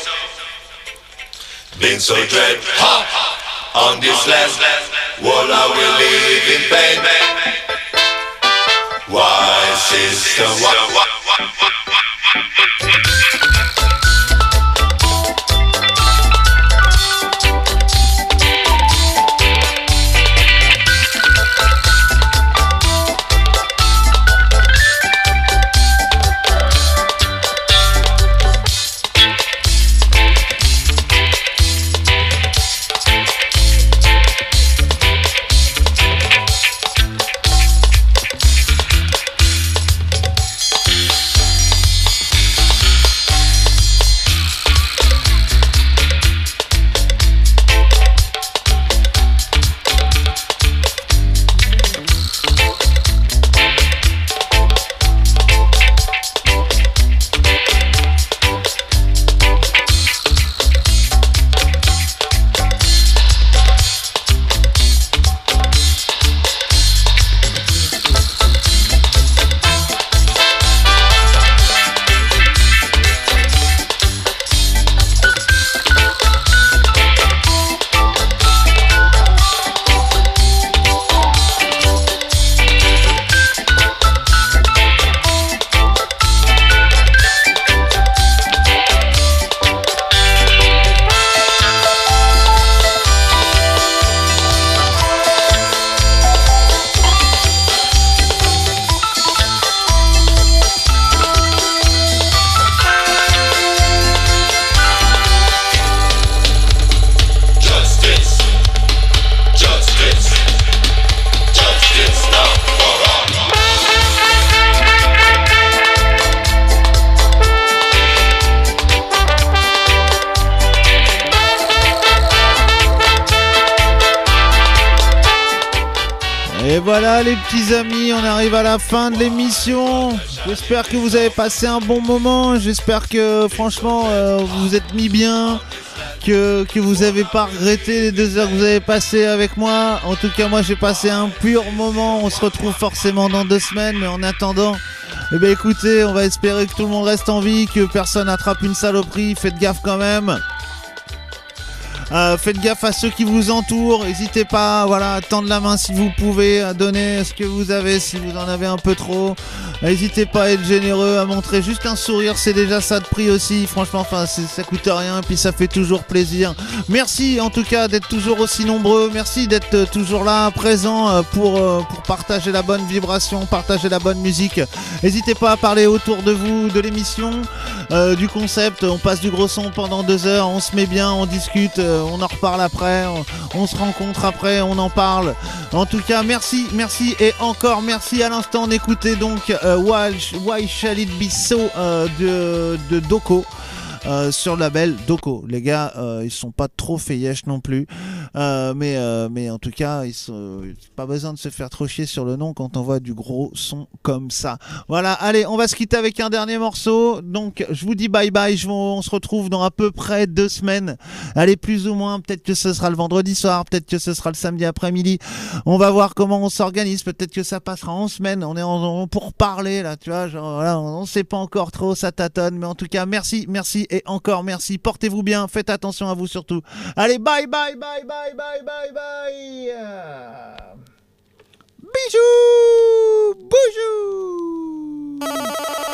Being so dread ha, on this land, while I will live in pain. Why, sister, why? Et voilà les petits amis, on arrive à la fin de l'émission. J'espère que vous avez passé un bon moment. J'espère que franchement euh, vous vous êtes mis bien, que, que vous n'avez pas regretté les deux heures que vous avez passées avec moi. En tout cas moi j'ai passé un pur moment. On se retrouve forcément dans deux semaines, mais en attendant, eh bien écoutez, on va espérer que tout le monde reste en vie, que personne attrape une saloperie. Faites gaffe quand même. Euh, faites gaffe à ceux qui vous entourent, n'hésitez pas, voilà, à tendre la main si vous pouvez, à donner ce que vous avez si vous en avez un peu trop. N'hésitez pas à être généreux, à montrer juste un sourire, c'est déjà ça de prix aussi, franchement, enfin, ça coûte rien et puis ça fait toujours plaisir. Merci en tout cas d'être toujours aussi nombreux, merci d'être toujours là, présent pour, pour partager la bonne vibration, partager la bonne musique. N'hésitez pas à parler autour de vous, de l'émission, euh, du concept, on passe du gros son pendant deux heures, on se met bien, on discute, euh, on en reparle après, on, on se rencontre après, on en parle. En tout cas, merci, merci et encore merci. À l'instant, on écoutait donc euh, Why, Why Shall It Be So euh, de, de Doko. Euh, sur le label Doko. Les gars, euh, ils sont pas trop fait yesh non plus. Euh, mais, euh, mais en tout cas, ils sont, pas besoin de se faire trop chier sur le nom quand on voit du gros son comme ça. Voilà, allez, on va se quitter avec un dernier morceau. Donc, je vous dis bye bye. Je, on se retrouve dans à peu près deux semaines. Allez, plus ou moins. Peut-être que ce sera le vendredi soir. Peut-être que ce sera le samedi après-midi. On va voir comment on s'organise. Peut-être que ça passera en semaine. On est en, en, pour parler, là, tu vois. Genre, voilà, on ne sait pas encore trop. Ça tâtonne. Mais en tout cas, merci, merci et encore merci. Portez-vous bien. Faites attention à vous surtout. Allez, bye bye, bye bye, bye bye, bye. Euh... Bisous, bonjour.